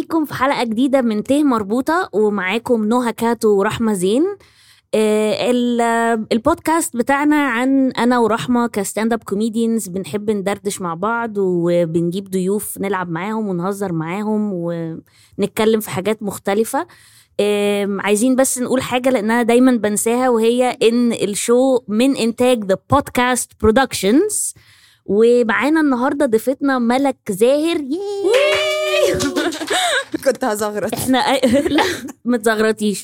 بيكم في حلقة جديدة من ته مربوطة، ومعاكم نهى كاتو ورحمة زين. البودكاست بتاعنا عن أنا ورحمة كستاند اب كوميديانز، بنحب ندردش مع بعض وبنجيب ضيوف نلعب معاهم ونهزر معاهم ونتكلم في حاجات مختلفة. عايزين بس نقول حاجة لأنها دايما بنساها، وهي إن الشو من إنتاج The Podcast Productions، ومعانا النهاردة ضيفتنا ملك زاهر. كنت هزغرط. احنا لا ما تزغرطيش.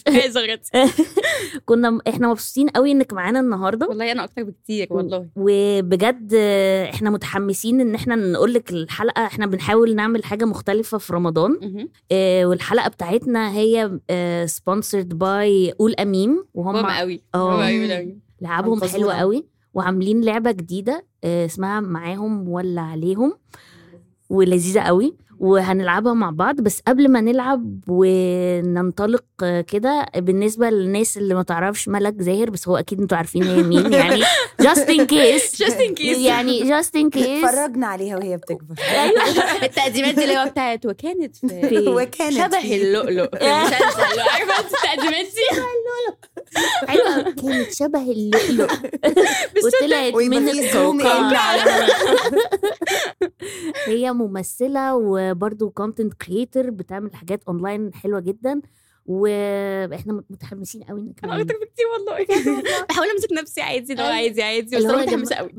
احنا مبسوطين قوي انك معانا النهارده. والله انا اكتر بكتير والله. وبجد احنا متحمسين ان احنا نقول لك الحلقه. احنا بنحاول نعمل حاجه مختلفه في رمضان. والحلقه بتاعتنا هي سبونسرد باي قول اميم، وهم قوي لعبهم حلوه قوي، وعاملين لعبه جديده اسمها معاهم ولا عليهم، ولذيذه قوي وهنلعبها مع بعض. بس قبل ما نلعب وننطلق كده، بالنسبة للناس اللي ما تعرفش ملك زاهر، بس هو أكيد انتوا عارفين هي مين، يعني just in case يعني just in case فرجنا عليها وهي بتكبر. التقديمات اللي هو بتاعت وكانت شبه اللؤلؤ. مش هنسى عارفة التقديمات دي حلوة، كانت شبه اللؤلؤ وطلعت من السوق. هي ممثلة وبرضو كونتنت كريتور، بتعمل حاجات اونلاين حلوة جدا، واحنا متحمسين قوي انك انا اكتر بكتير والله. بحاول امسك نفسي عادي لو عادي بس انا متحمسه قوي.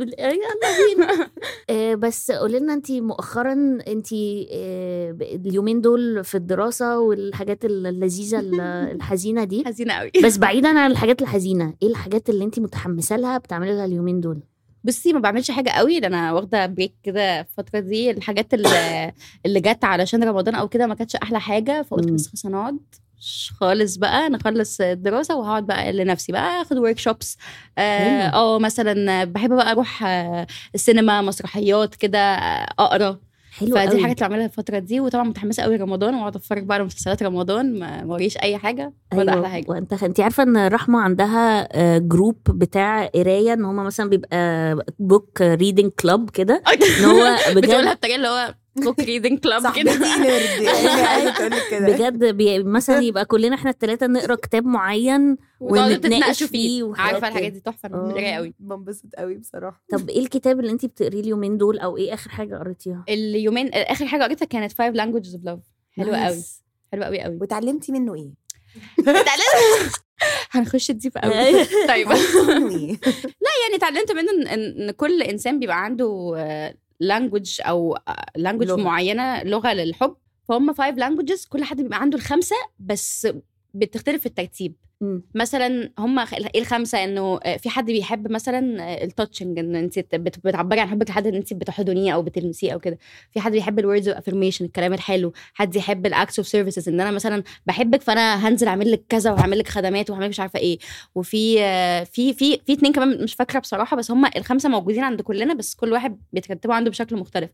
بس قولي لنا، انت مؤخرا انت اليومين دول في الدراسه والحاجات اللذيذه الحزينه دي، حزينه قوي. بس بعيدا عن الحاجات الحزينه، ايه الحاجات اللي انت متحمسه لها بتعملي لها اليومين دول؟ بصي، ما بعملش حاجه قوي، لان انا واخده بريك كده الفتره دي. الحاجات اللي جت علشان رمضان او كده ما كانتش احلى حاجه، فقلت بس خلاص نقعد خالص بقى، نخلص الدراسه وهقعد بقى لنفسي بقى اخد ورك شوبس. مثلا بحب بقى اروح السينما، مسرحيات كده، اقرا. فدي حاجه بعملها الفتره دي. وطبعا متحمسه قوي رمضان، واقعد اتفرج بقى على مسلسلات رمضان، ما وريش اي حاجه. أيوة. احلى حاجه. وانت عارفه ان رحمه عندها جروب بتاع قرايه، ان هم مثلا بيبقى بوك ريدنج كلاب كده، ان هو بتقولها بطريقه اللي هو بوك ريدنج كلاب كده بجد. مثلا يبقى كلنا احنا الثلاثه نقرا كتاب معين ونتناقش فيه. عارفه الحاجات دي تحفه، بنقراها قوي، بنبسط قوي بصراحه. طب ايه الكتاب اللي انت بتقريه اليومين دول، او ايه اخر حاجه قريتيها اليومين؟ اخر حاجه قريتها كانت 5 languages of love. حلوه قوي، حلوه قوي قوي. وتعلمتي منه ايه؟ هنخش ديب قوي. طيب لا يعني اتعلمت منه ان كل انسان بيبقى عنده لانجوج او لانجوج معينه، لغه للحب. فهم 5 languages، كل حد بيبقى عنده ال5 بس بتختلف في الترتيب. مثلا هم ايه ال5؟ انه في حد بيحب مثلا التاتشنج، ان انت بتعبري عن حبك لحد ان انت بتحضنيه او بتلمسيه او كده. في حد بيحب الوردز اوف افرميشن، الكلام الحلو. حد يحب الاكتس اوف سيرفيسز، ان انا مثلا بحبك فانا هنزل اعمل لك كذا وهعمل لك خدمات وهعمل مش عارفه ايه. وفي في 2 كمان مش فاكره بصراحه، بس هم ال5 موجودين عند كلنا، بس كل واحد بيترتبوا عنده بشكل مختلف.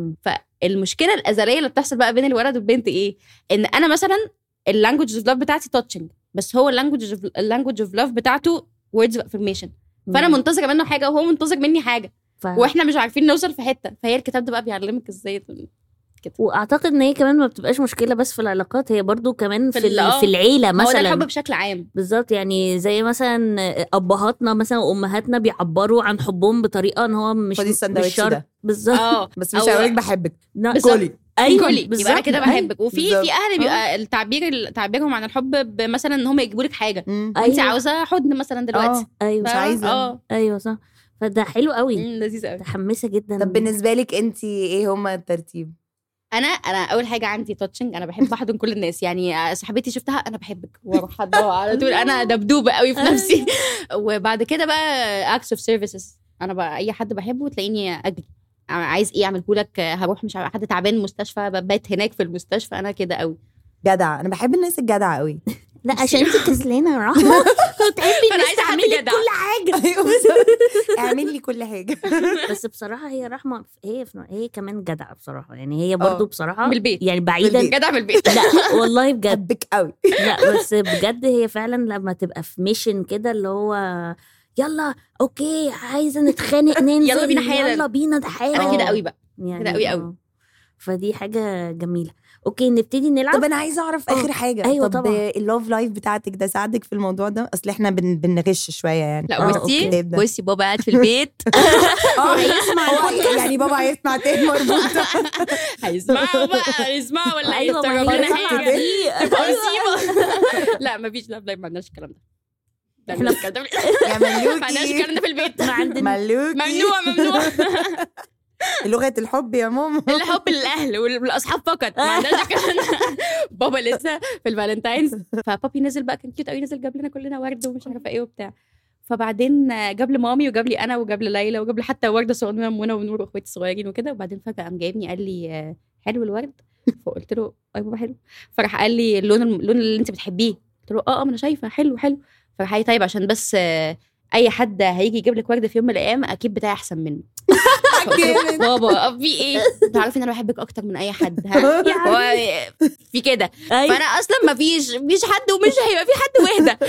فالمشكله الازليه اللي بتحصل بقى بين الولد والبنت ايه؟ ان انا مثلا اللانجوج اوف لاف بتاعتي تاتشنج، بس هو اللانجوج اوف لاف بتاعته words of affirmation. فانا منتظره منه حاجه وهو منتظر مني حاجه، واحنا مش عارفين نوصل في حته. فهي الكتاب ده بقى بيعلمك ازاي كده. واعتقد ان هي كمان ما بتبقاش مشكله بس في العلاقات، هي برضو كمان في العيله مثلا. هو ده الحب بشكل عام بالظبط. يعني زي مثلا ابهاتنا مثلا وامهاتنا بيعبروا عن حبهم بطريقه ان هو مش شرط. بالظبط. بس مش هقولك بحبك كلي. ايوه يبقى انا كده بحبك. وفي اهل بيبقى تعبيرهم عن الحب مثلا ان هم يجيبوا لك حاجه انت عاوزه حضن مثلا دلوقتي. ايوه مش عايزه. ايوه صح. فده حلو قوي، لذيذ قوي، متحمسه جدا. طب بالنسبه لك انت ايه هما الترتيب؟ انا اول حاجه عندي تاتشنج. انا بحب احضن كل الناس، يعني صاحبتي شفتها انا بحبك واروح احضنها على طول. انا دبدوبه قوي في نفسي. وبعد كده بقى اكتس اوف سيرفيسز. انا بقى اي حد بحبه تلاقيني اجري، عايز ايه اعمله لك. هروح مش حد تعبان المستشفى، ببات هناك في المستشفى. انا كده قوي جدع. انا بحب الناس الجدعه قوي. لا عشان انت كسلانه يا رحمه، بتحبي الناس تعمل لك كل حاجه. اعمل لي كل حاجه. بس بصراحه هي رحمه هي كمان جدعه بصراحه. يعني هي برضو بصراحه بالبيت، يعني بعيدا جدعه بالبيت. لا والله بجد حبك قوي. لا بس بجد هي فعلا لما تبقى في ميشن كده اللي هو يلا اوكي عايزه نتخانق ننزل يلا بينا حالا، يلا بينا ده حالا. انا كده قوي بقى، يعني كده قوي قوي. فدي حاجه جميله. اوكي نبتدي نلعب. طب انا عايزه اعرف اخر حاجه. أيوة طب طبعا. اللوف لايف بتاعتك ده ساعدك في الموضوع ده؟ اصل احنا بنغش شويه يعني. لا أوكي. بصي بابا قاعد في البيت هيسمع يعني بابا هيسمع تاني مربوطه. هيسمعوا بقى هيسمعوا ولا ايوه ما يفترضوا هي لنا صح حاجه دي. تبقى أيوة. مصيبه. لا مفيش لا ما عندناش الكلام ده. إحنا يا ما عندناش ملوكي الكلام ده في البيت. ما عندنا. ملوكي ممنوع لغه الحب يا ماما. الحب للاهل والاصحاب فقط، ما عندناش الكلام ده. بابا لسه في الفالنتاينز، فبابي نزل بقى كان كيوت قوي، نزل جاب لنا كلنا ورد ومش عارفه ايه وبتاع. فبعدين جاب لي مامي وجاب لي انا وجاب لي ليلى وجاب لي حتى ورده صغنونه منى ونور واخواتي الصغيرين وكده. وبعدين فجاه قام جايبني قال لي حلو الورد. فقلت له اي بابا حلو. فراح قال لي اللون اللي انت بتحبيه. قلت له ما انا شايفه حلو. فراح قال طيب عشان بس اي حد هيجي يجيب لك ورده في يوم من الايام اكيد بتاعي احسن منه. بابا في ايه؟ تعرفي ان انا بحبك اكتر من اي حد. في كده. فانا اصلا ما فيش حد ومش هيبقى في حد وحده.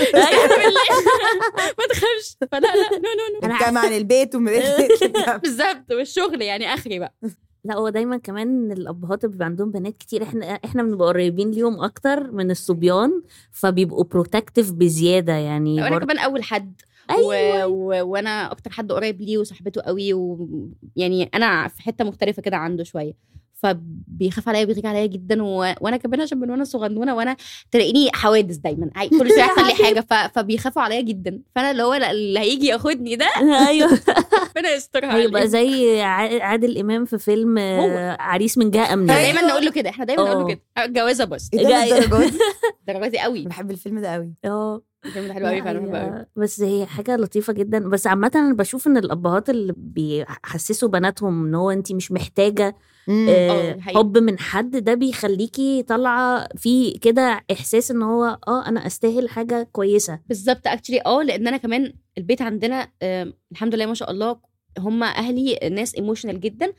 ما تخافش. فلا نو كمان عن البيت بالظبط والشغل يعني اخري بقى. لا هو دايما كمان الابهات بيبقى عندهم بنات كتير، احنا بنبقى قريبين ليهم اكتر من الصبيان، فبيبقوا بروتكتيف بزياده يعني. انا كمان اول حد. أيوة. وانا اكتر حد قريب ليه وصاحبته قوي، ويعني انا في حته مختلفه كده عنده شويه، فبيخاف عليا بيغير عليا جدا. وانا كمان عشان من وانا صغنونه وانا تلاقيني حوادث دايما كل شويه يحصل لي حاجه، فبيخافوا عليا جدا. فانا اللي هو اللي هيجي ياخدني ده ايوه ربنا يسترها. هيبقى زي عادل امام في فيلم عريس من جهه امنيه. دايما نقول له كده، احنا دايما نقول له كده الجوازه بس درجاتي قوي. بحب الفيلم ده قوي. الفيلم ده حلو قوي فعلا. بس هي حاجه لطيفه جدا. بس عامه انا بشوف ان الابهات اللي بيحسسوا بناتهم ان هو انت مش محتاجه حب من حد، ده بيخليكي طالعه في كده احساس ان هو انا استاهل حاجه كويسه. بالظبط اكشلي لان انا كمان البيت عندنا الحمد لله ما شاء الله هم اهلي ناس ايموشنال جدا،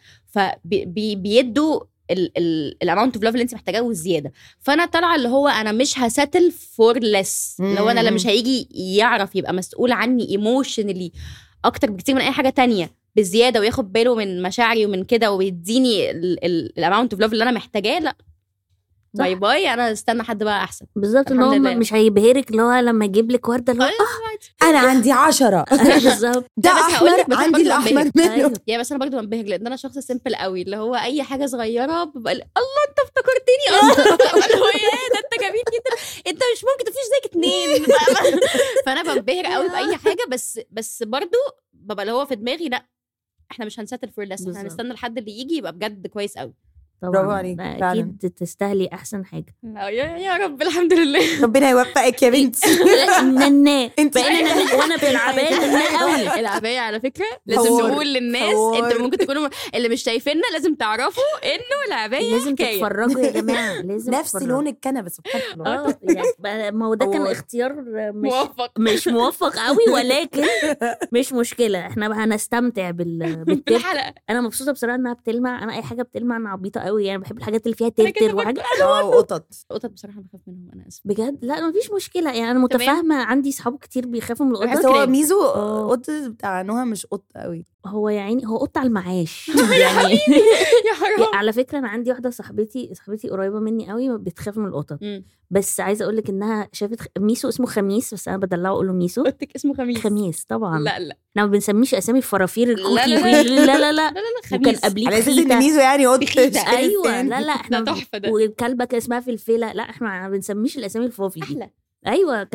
فبيدوا الاماونت اوف لاف اللي انت محتاجاه والزياده. فانا طالعه اللي هو انا مش هساتل فور ليس، لو انا مش هيجي يعرف يبقى مسؤول عني ايموشنالي اكتر بكتير من اي حاجه تانية بالزياده، وياخد باله من مشاعري ومن كده ويديني الاماونت اوف لاف اللي انا محتاجاه. لا باي باي، انا استنى حد بقى احسن. بالظبط ان هو مش هيبهرك اللي هو لما يجيب لك ورده اللي هو انا عندي 10 بالظبط ده احمر عندي الاحمر منه. يا بس انا برضو بنبهر لان انا شخص سيمبل قوي، اللي هو اي حاجه صغيره ببقى الله انت افتكرتني اصلا. اللي هو ده انت جميل جدا، انت مش ممكن تفيش زيك 2. فانا بنبهر قوي باي حاجه، بس برضو ببقى اللي هو في دماغي لا احنا مش هنساتل فور ليس، احنا هنستنى لحد اللي يجي يبقى بجد كويس قوي. برافو عليك اكيد تستاهلي احسن حاجه. يا رب الحمد لله ربنا يوفقك يا بنتي. انت وانا في العبايه قوي. العبايه على فكره لازم نقول للناس انت ممكن تكونوا اللي مش شايفيننا لازم تعرفوا انه العبايه لازم تتفرجوا يا جماعه، لازم نفس لون الكنبه سبحان الله. يعني ما هو ده كان اختيار مش موفق قوي، ولكن مش مشكله، احنا هنستمتع بالحلقه. انا مبسوطه بصراحه انها بتلمع. انا اي حاجه بتلمع انا عبيطه قوي يعني، بحب الحاجات اللي فيها ترتر وحاجات. قطط بصراحه بخاف منهم انا اسف بجد. لا ما فيش مشكله يعني، انا متفاهمه. عندي صحاب كتير بيخافوا من القطط. بس هو ميزو قط بتاع نوها مش قط قوي، هو يعني هو قط على المعاش يعني. يا حرام. على فكره انا عندي واحده صاحبتي قريبه مني قوي بتخاف من القطط. بس عايزه اقول لك انها شافت ميسو اسمه خميس، بس انا بدلعه اقول له ميسو. قطك اسمه خميس طبعا. لا احنا ما بنسميش اسامي الفرافير الكوكي. لا خميس. وكان قبليه على اساس ان ميسو يعني قط. ايوه لا احنا تحفه ده. والكلبه كان اسمها فلفله. لا احنا ما بنسميش الاسامي الفوفي دي. احلى. ايوه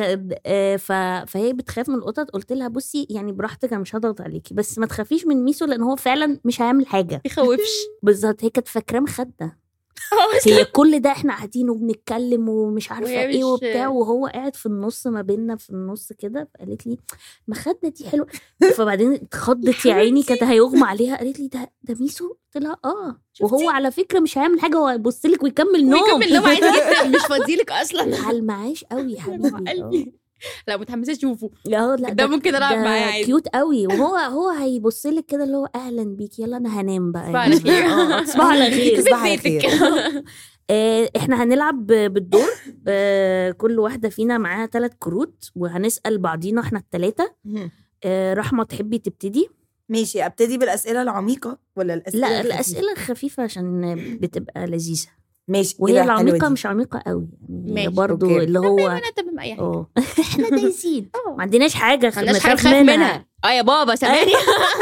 فهي بتخاف من القطط. قلت لها بصي يعني براحتك انا مش هضغط عليكي، بس ما تخافيش من ميسو لان هو فعلا مش هيعمل حاجه. يخوفش. بالظبط. هي كانت فاكراه مخده. هي كل ده احنا قاعدين وبنتكلم ومش عارفه ايه وبتاع، وهو قاعد في النص ما بيننا في النص كده. فقالت لي مخده دي حلوه. فبعدين اتخضت يا عيني، كانت هيغمى عليها. قالت لي ده ميسو. قلت لها وهو على فكره مش هيعمل حاجه، هو هيبص لك ويكمل نوم عادي جدا. مش فاضيلك اصلا. على المعاش قوي يا حبيبي. لا متحمسه اشوفه. لا ده ممكن العب معاه عادي. كيوت قوي. وهو هيبص لك كده اللي هو اهلا بيك، يلا انا هنام بقى. صباح على خير. صباح على خير. صباح على خير. احنا هنلعب بالدور. كل واحده فينا معاها 3 كروت وهنسال بعضينا احنا الثلاثه. رحمه تحبي تبتدي؟ ماشي. ابتدي بالاسئله العميقه ولا الاسئله لا الاسئله الخفيفه عشان بتبقى لذيذه. ماشي. وهي العميقه مش عميقه قوي يعني برضو أوكي. اللي هو انا تمام اي حاجه احنا دايسين ما عندناش حاجه ما عندناش حاجه خايف منها يا بابا سامعني.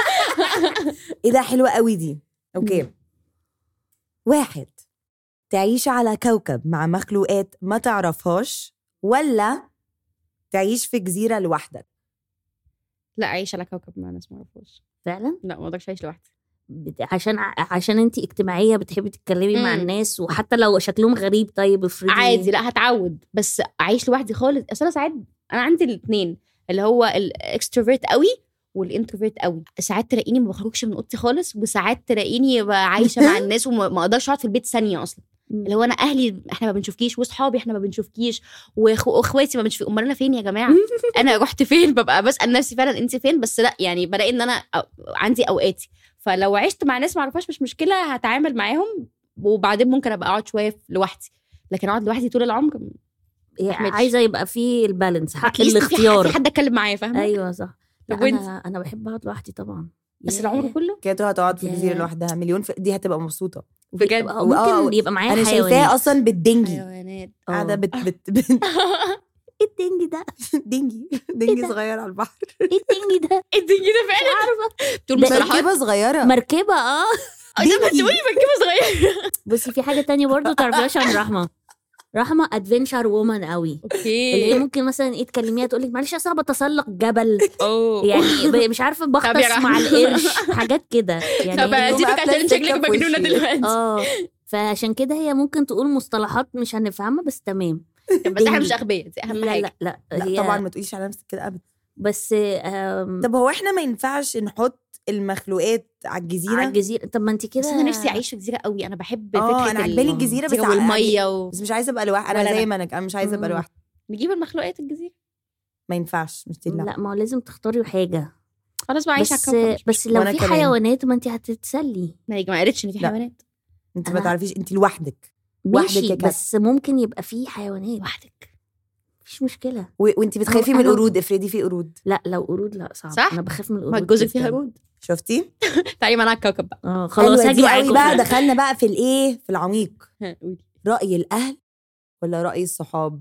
ايه ده حلوه قوي دي. اوكي. 1 تعيش على كوكب مع مخلوقات ما تعرفهاش ولا تعيش في جزيره لوحدك؟ لا اعيش على كوكب مع ناس ما اعرفهاش فعلا. لا ما اقدرش اعيش لوحدي عشان انتي اجتماعيه بتحبي تتكلمي مع الناس وحتى لو شكلهم غريب. طيب افرضي عادي لا هتعود بس اعيش لوحدي خالص. اصل انا ساعات انا عندي الاثنين اللي هو الاكستروفيرت قوي والانتروفيرت قوي. ساعات تلاقيني ما بخرجش من اوضتي خالص وساعات تلاقيني عايشه مع الناس وما اقدرش اقعد في البيت ثانيه اصلا. اللي هو انا اهلي احنا ما بنشوفكيش واصحابي احنا ما بنشوفكيش واخواتي ما بنشوفكيش. امال انا فين يا جماعه؟ انا رحت فين؟ ببقى بسال نفسي فعلا انت فين. بس لا يعني بلاقي ان انا عندي اوقاتي. فلو عشت مع ناس ما اعرفهاش مش مشكله هتعامل معاهم وبعدين ممكن ابقى اقعد شويه لوحدي. لكن اقعد لوحدي طول العمر عايزه يبقى في البالانس حق الاختيار في حد اتكلم معايا فاهمه. ايوه صح. انا بحب اقعد لوحدي طبعا بس العمر كله كده هتقعد في جزيره لوحدها مليون دي هتبقى مبسوطه بجد. ممكن يبقى معايا انا شايفاه اصلا بالدنجي حيوانات قاعده ايه الدنجي ده؟ دنجي صغير على البحر. ايه الدنجي ده؟ الدنجي ده فعلا عارفه تقول مصطلحات مركبه صغيره. مركبه زي ما تقولي مركبه صغيره. بصي في حاجه تانية برضو تعرفيهاش عن رحمه ادفنشر وومن قوي. اوكي. اللي هي ممكن مثلا ايه تكلميها تقول لك معلش اصل انا بتسلق جبل يعني مش عارفه بغطس مع القرش حاجات كده يعني. طب اديتك عشان شكلك مجنونه دلوقتي. فعشان كده هي ممكن تقول مصطلحات مش هنفهمها بس تمام. بس احنا مش اغبياء دي اهم حاجه. لا طبعا ما تقوليش على نفسك كده ابدا. بس طب هو احنا ما ينفعش نحط المخلوقات على الجزيره؟ طب ما انت كده. بس انا نفسي اعيش في جزيره قوي. انا بحب فكره انا عجباني الجزيره بس والميه بس مش عايزه ابقى لوحدي. انا زي ما انا مش عايزه ابقى لوحدي. نجيب المخلوقات الجزيره ما ينفعش مش تلا. لا ما هو لازم تختاري حاجه. خلاص بقى عايشه على الكوكب. بس لو في حيوانات ما انت هتتسلي. ما قالتش ان في حيوانات. انت ما تعرفيش انت لوحدك. ماشي بس ممكن يبقى في حيوانات لوحدك مفيش مشكله. وانت بتخافي من القرود؟ افرضي في قرود. لا لو قرود لا صعب. صح؟ انا بخاف من القرود. ما الجزء فيها قرود. شفتي؟ تعالي معانا على الكوكب بقى. خلاص هاجي معاكم بقى. دخلنا بقى في الايه في العميق. رأي الاهل ولا رأي الصحاب؟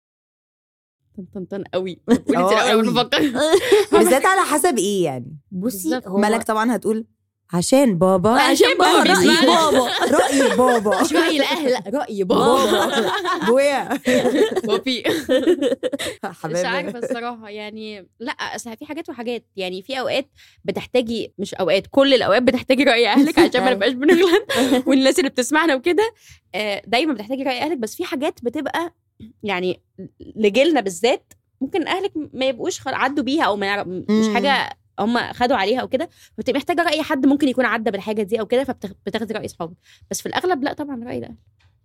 طن قوي. قولي قوي بنفكر. بالذات على حسب ايه يعني. بصي ملك طبعا هتقول عشان بابا رأي بابا رأي بابا مش رأي الأهل. لا رأي بابا بويا بابي. مش عارفة الصراحة يعني. لا أصل في حاجات وحاجات يعني. في أوقات بتحتاجي مش أوقات كل الأوقات بتحتاجي رأي أهلك عشان ما نبقاش بنغلط والناس اللي بتسمعنا وكده دايما بتحتاجي رأي أهلك. بس في حاجات بتبقى يعني لجيلنا بالذات ممكن أهلك ما يبقوش عدوا بيها أو مش حاجة هم خدوا عليها او كده. فبتبقى محتاجه راي حد ممكن يكون عدى بالحاجه دي او كده فبتاخدي راي اصحابك. بس في الاغلب لا طبعا راي ده.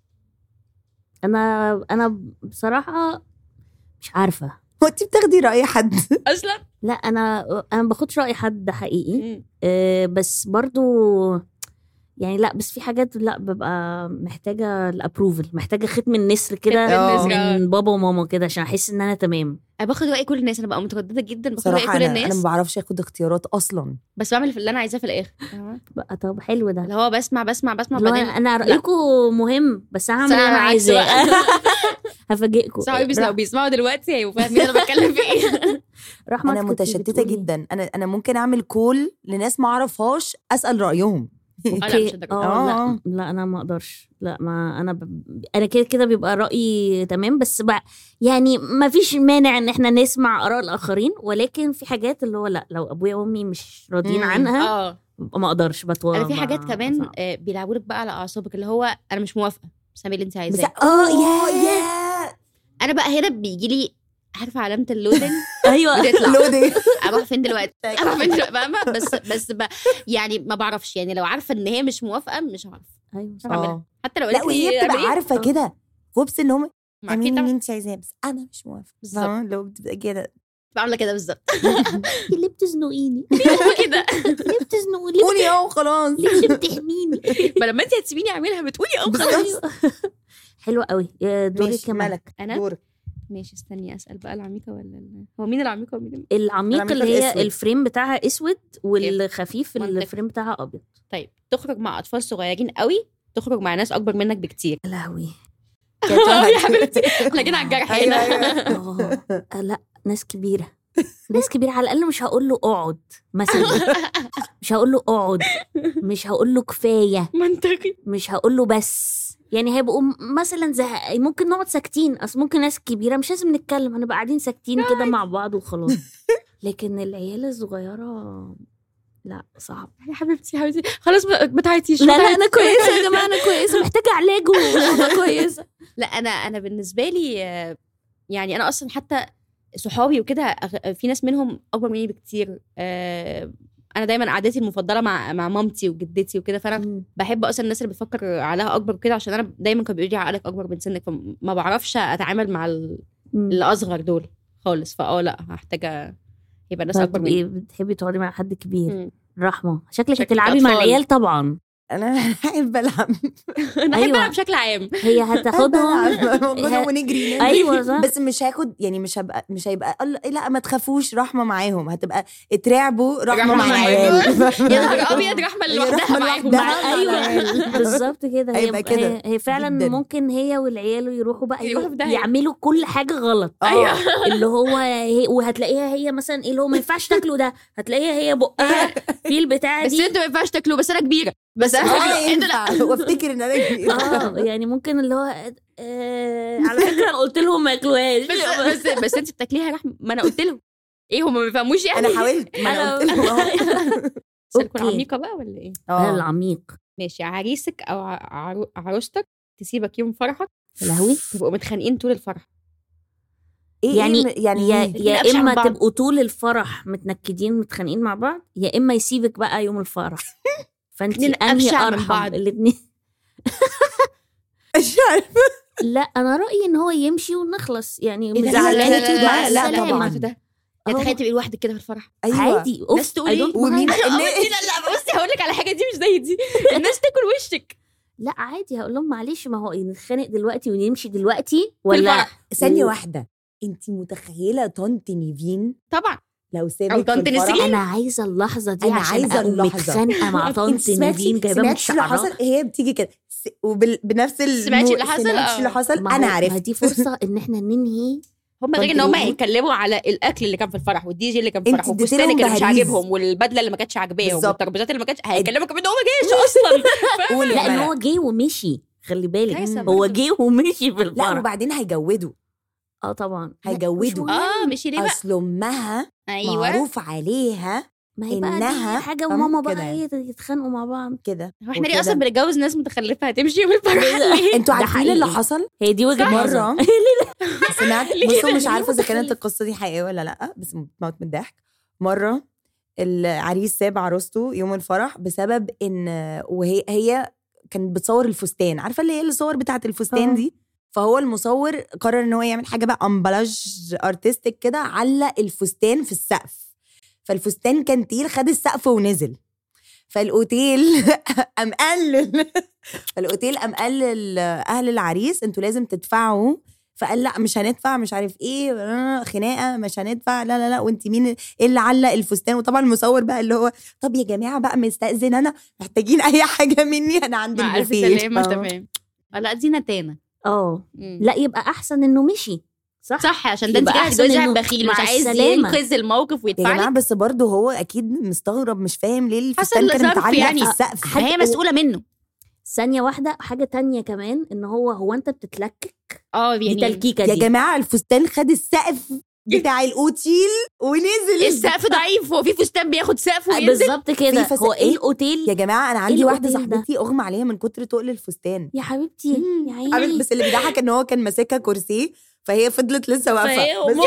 انا بصراحه مش عارفه. هو انت بتاخدي راي حد اصلا؟ لا انا ما باخدش راي حد حقيقي. بس برضو يعني لا بس في حاجات لا ببقى محتاجه الابروفل. محتاجه ختم النسر كده من بابا وماما كده عشان احس ان انا تمام. انا باخد راي كل الناس. انا ببقى متردده جدا باخد راي كل الناس. انا ما بعرفش اخد اختيارات اصلا بس بعمل اللي انا عايزاه في الاخر بقى. طب حلو ده اللي هو بسمع بعدين انا رايكم مهم بس هعمل اللي انا عايزاه. هفاجئكم. صحابي لو بيسمعوا دلوقتي هيبقوا فاهمين انا بتكلم في ايه. انا متشتته جدا. انا ممكن اعمل كول لناس ما اعرفهاش اسال رايهم. لا انا ما اقدرش. لا ما انا كده بيبقى رايي تمام. بس بقى يعني ما فيش مانع ان احنا نسمع اراء الاخرين ولكن في حاجات اللي هو لا لو ابويا وامي مش راضيين عنها ما اقدرش بتوقع. انا في حاجات كمان بيلعبوا لك بقى على اعصابك اللي هو انا مش موافقه بس اللي انت عايزاه. انا بقى هنا بيجي لي عارفه علامه اللودنج. ايوه لودنج. اروح فين دلوقتي فاهمه. بس يعني ما بعرفش يعني لو عارفه ان هي مش موافقه مش هعرف. ايوه حتى لو لا وهي بتبقى عارفه كده غبس ان هم عاملين اللي انت عايزاه بس انا مش موافقه. لو بتبقى كده بعمل كده بالظبط. اللي بتزنقيني كده. اللي بتزنقوني قولي خلاص ليه بتحميني. ما لما انت هتسيبيني اعملها بتقولي خلاص. حلوه قوي. دورك كمان. ملك انا دورك. ماشي استني اسال بقى العميقه ولا هو مين العميقه ومين العميقه اللي هي الفريم بتاعها اسود والخفيف الفريم بتاعها ابيض. طيب تخرج مع اطفال صغيرين قوي تخرج مع ناس اكبر منك بكتير. يا لهوي يا حبيبتي احنا جينا على الجرح هنا. لا ناس كبيره على الاقل مش هقول له اقعد مثلا، مش هقول له اقعد، مش هقول له كفايه، منطقي. مش هقول له بس، يعني هيبقوا مثلا ممكن نقعد ساكتين، اصل ممكن ناس كبيره مش لازم نتكلم، هنبقى قاعدين ساكتين كده مع بعض وخلاص. لكن العيال الصغيره لا صعب. يا حبيبتي خلاص ما تعيطيش. لا انا كويسه يا جماعه، انا كويسه، محتاجه علاج وانا كويسه. لا انا بالنسبه لي يعني انا اصلا حتى صحابي وكده في ناس منهم اكبر مني بكتير. انا دايما قعدتي المفضله مع مامتي وجدتي وكده، فانا بحب اصلا الناس اللي بتفكر عليها اكبر كده، عشان انا دايما كانوا بيقولوا لي عقلك اكبر من سنك، فما بعرفش اتعامل مع الاصغر دول خالص. لا هحتاج يبقى ناس اكبر مني. بتحبي تقعدي مع حد كبير؟ رحمه شكلك هتلعبي مع العيال طبعا. انا بحب العب. انا بحب العب بشكل عام. هي هتاخدهم ونجري. ايوه صح. بس مش هاخد يعني مش هيبقى لا ما تخافوش رحمه معاهم، هتبقى اترعبوا رحمه مع العيال. يا نهار ابيض رحمه لوحدها معاهم. ايوه بالظبط كده. هي فعلا جداً. ممكن هي والعيال يروحوا بقى يعملوا كل حاجه غلط. اللي هو وهتلاقيها هي مثلا اللي هو ما ينفعش تاكلوا ده، هتلاقيها هي بقها في البتاعه دي. بس انتوا ما ينفعش تاكلوا، بس انا كبيره. بس انا وافتكر ان انا كبيره. يعني ممكن اللي هو على فكره انا قلت لهم ما ياكلوهاش. بس انت بتاكليها رحمه، ما انا قلت لهم ايه، هم ما بيفهموش يعني. انا حاولت، ما انا قلت لهم. تكون عميقه بقى ولا ايه؟ العميق. ماشي. عريسك او عروستك تسيبك يوم فرحك، لهوي تبقوا متخانقين طول الفرح. يعني يا اما تبقوا طول الفرح متنكدين متخانقين مع بعض، يا اما يسيبك بقى يوم الفرح. فانت انهي ارحم الاثنين؟ مش عارفه. لا انا رايي ان هو يمشي ونخلص، يعني مزعلانه. لا طبعا ده تخيل تبقي لوحدك كده في الفرح. أيوة. عادي. الناس تقول ايه ومين لا بصي هقول لك على حاجه دي مش زي دي. الناس تاكل وشك. لا عادي هقول لهم معلش، ما هو نتخانق دلوقتي ونمشي دلوقتي ولا ثانيه واحده. انت متخيله طنط نيفين طبعا لو سابت في الفرح؟ انا عايزه اللحظه دي، أنا عشان عايزة اقوم متخانقه مع طنط نيفين جايبه من حصل. هي بتيجي كده وبنفس سمعتي اللي حصل. انا عرفت. دي فرصه ان احنا ننهي. هم غير ان هم يتكلموا على الاكل اللي كان في الفرح، والدي جي اللي كان في الفرح، والفستان اللي مش عاجبهم، والبدله اللي ما كانتش عاجباهم، والترابيزات اللي ما كانتش. هيكلموا كمان ان هو ما جاش اصلا. لان هو جه ومشي، خلي بالك هو جه ومشي في الفرح. لا وبعدين هيجودوا. طبعا هيجودوا. مشي ليه بقى؟ اصل امها معروف عليها ما هي انها حاجه، وماما بقى هي يتخانقوا مع بعض كده. احنا ليه اصلا بنتجوز ناس متخلفه هتمشي من الفرح؟ انتوا عارفين اللي حصل؟ هي دي وجهه مره سمعت. بصوا مش عارفه اذا كانت القصه دي حقيقيه ولا لا، بس موت من الضحك. مره العريس ساب عروسته يوم الفرح بسبب ان وهي كانت بتصور الفستان، عارفه اللي هي الصور بتاعه الفستان دي. فهو المصور قرر ان هو يعمل حاجه بقى امبلاج ارتستيك كده، علق الفستان في السقف، فالفستان كان تقيل، خد السقف ونزل. فالاوتيل قام قال اهل العريس انتوا لازم تدفعوا. فقال لا مش هندفع، مش عارف ايه، خناقه مش هندفع، لا وانت مين ايه اللي علق الفستان؟ وطبعا المصور بقى اللي هو طب يا جماعه بقى مستأذن، انا محتاجين اي حاجه مني، انا عندي البوفيه. تمام. لا دي نتانه. لا يبقى احسن انه مشي. صح عشان ده انت كده هتجوزي بخيل مش عايز ينقذ الموقف ويدفع لك. بس برضه هو اكيد مستغرب، مش فاهم ليه الفستان كان متعلق يعني في السقف. هي مسؤوله منه. ثانيه واحده. حاجه تانية كمان ان هو انت بتتلكك. يعني دي تلكيكه يا جماعه الفستان خد السقف بتاع الاوتيل ونزل. السقف ضعيف، هو في فستان بياخد سقف وينزل بالظبط كده. هو ايه الاوتيل يا جماعه؟ انا عندي واحده صاحبتي اغمى عليها من كتر تقل الفستان يا حبيبتي. يا عيني. بس اللي بيضحك ان هو كان ماسكها كرسي، فهي فضلت لسه واقفه.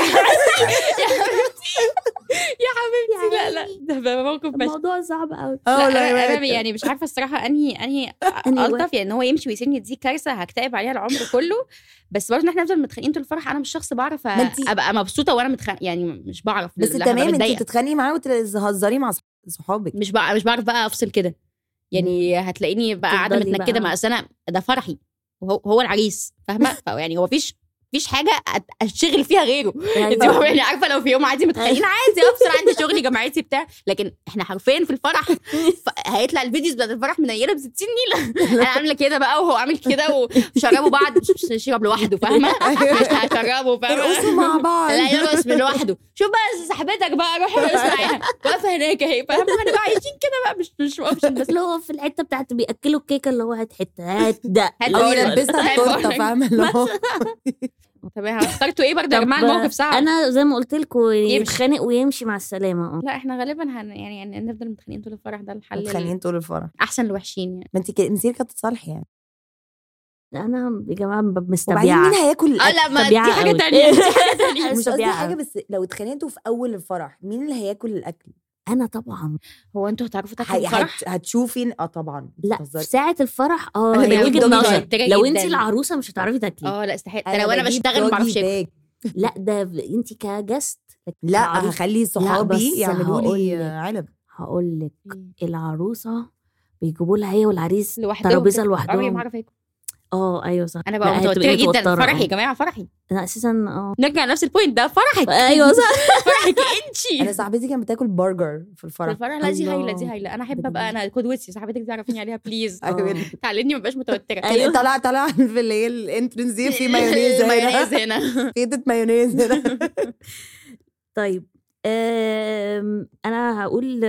يا حبيبتي لا ده موقف الموضوع صعب قوي. انا يعني مش عارفه الصراحه انهي الطف، يعني ان هو يمشي ويسيبني، دي كارثه هكتئب عليها العمر كله. بس برضه احنا نفضل متخانقين طول الفرح، انا مش شخص بعرف ابقى مبسوطه وانا متخانقه، يعني مش بعرف. بس تمام انت تتخانقي معاه وتهزري مع صحابك، مش بعرف بقى افصل كده، يعني هتلاقيني بقى قاعده متنكده مع انا ده فرحي وهو العريس، فاهمه؟ يعني هو فيش مفيش حاجه اشتغل فيها غيره. انت أيوة. يعني عارفه لو في يوم عادي متخانقين عادي افصل، عندي شغلي جامعتي بتاع، لكن احنا حرفيا في الفرح هيطلع الفيديوز بتاعت الفرح منيله ب 60 نيله. انا عامله كده بقى وهو عامل كده وشربوا بعض، مش يشرب لوحده فاهمه، مش هشربه فاهمه، يرقصوا مع بعض. لا يرقص لوحده. شوف بقى صاحبتك بقى روح ارقص معاها واقفه هناك اهي فاهمه، هنبقى عايشين كده بقى مش اوبشن. بس بس اللي هو في الحته بتاعت بياكلوا الكيكه اللي هو هات حته هات ده او يلبسها التورته فاهمه اللي هو. تمام اخترتوا ايه برضه يا جماعه؟ الموقف صعب. انا زي ما قلت لكم يتخانق ويمشي مع السلامه. لا احنا غالبا يعني نفضل متخانقين طول الفرح، ده الحل متخانقين طول الفرح احسن الوحشين يعني. ما انت نسير كانت تتصالحي يعني. انا يا جماعه وبعدين مستبيعه. مين هياكل لا ما طبيعة دي حاجه قوي. تانية، دي حاجه تانية. مش قصدي طبيعة حاجه، قوي. بس لو اتخانقتوا في اول الفرح مين اللي هياكل الاكل؟ انا طبعا. هو انتوا هتعرفوا تاكلوا الفرح؟ هتشوفي طبعا. لا في ساعه الفرح أنا هي بجيب وجهه دوجي نظر. باج. لو جداً. انت العروسه مش هتعرفي تاكلي. لا استحيل. ده لو انا بشتغل ما بعرفش اكل. لا ده انت كجست. لا هخلي صحابي بس يعملوا لي علب. هقول لك العروسه بيجيبوا لها هي والعريس لوحدهم ترابيزه عمري لوحدهم. ما اعرف اكل. ايوه صح. انا بقى متوتره جدا. فرحي يا جماعه فرحي. انا اساسا نرجع لنفس البوينت ده فرحك. ايوه صح. فرحك انتي. انا صاحبتي كانت بتاكل برجر في الفرح. لا دي هايله دي هايله. انا احب ابقى انا قدوتي، صاحبتك تعرفيني عليها بليز. تعلمني ما بقاش متوتره. ايوه طلع في اللي هي الانترنس دي في مايونيز هنا فيدت مايونيز هنا. طيب انا هقول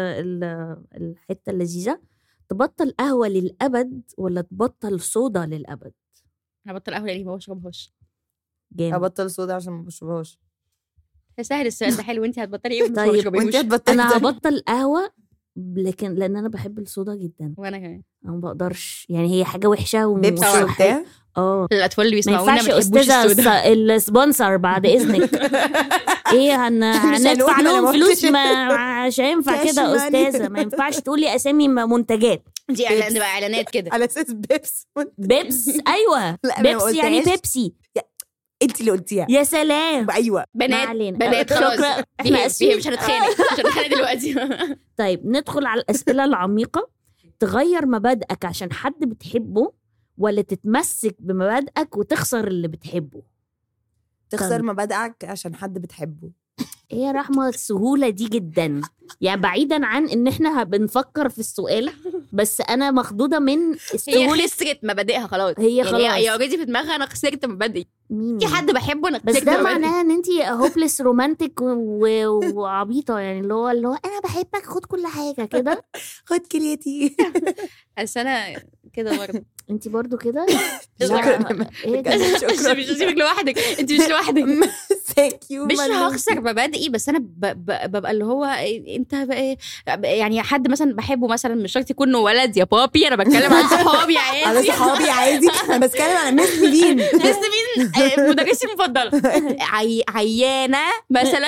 الحته اللذيذه. تبطل قهوه للابد ولا تبطل صودا للابد؟ انا بطل قهوه ليه ما بشربهاش. ابطل صودا عشان ما بشربهاش. سهل السؤال ده حلو. انت هتبطلي ايه؟ طيب وانت هتبطلي؟ انا هبطل قهوه لان انا بحب الصودا جدا. وانا كمان انا ما بقدرش يعني هي حاجه وحشه بيبسي وبتاع. الاطفال اللي بيسمعونا ما ينفعش استاذه السبونسر بعد اذنك. ايه هندفع لهم فلوس؟ مش هينفع كده استاذه. ما ينفعش تقولي اسامي منتجات. دي اعلان بقى اعلانات كده على اساس بيبس. ايوه بيبس يعني بيبسي. انت اللي قلتيها. يا سلام. ايوه بنات خلاص. احنا اسفين مش هنتخانق دلوقتي. طيب ندخل على الاسئله العميقه. تغير مبادئك عشان حد بتحبه ولا تتمسك بمبادئك وتخسر اللي بتحبه؟ تخسر مبادئك عشان حد بتحبه. ايه يا رحمه السهوله دي جدا يعني. بعيدا عن ان احنا بنفكر في السؤال، بس انا مخضوضه من السهوله. هي خسرت مبادئها خلاص. هي خلاص هي اوريدي في دماغها انا خسرت مبادئي. مين في حد بحبه انا بس ده معناه ان انت هوبلس رومانتك وعبيطه يعني اللي هو انا بحبك خد كل حاجه كده. خد كليتي. بس انا كده برضه. انت برضو كده. شكرا. شكرا. مش هسيبك لوحدك. انت مش لوحدك. مش هخسر مبادئي، بس انا ببقى اللي هو انت بقى يعني حد مثلا بحبه مثلا مش شرط يكون ولد يا بابي. انا بتكلم عن صحابي عادي. على صحابي عادي. انا بتكلم على مس مين مدرسي المفضله. عيانه مثلا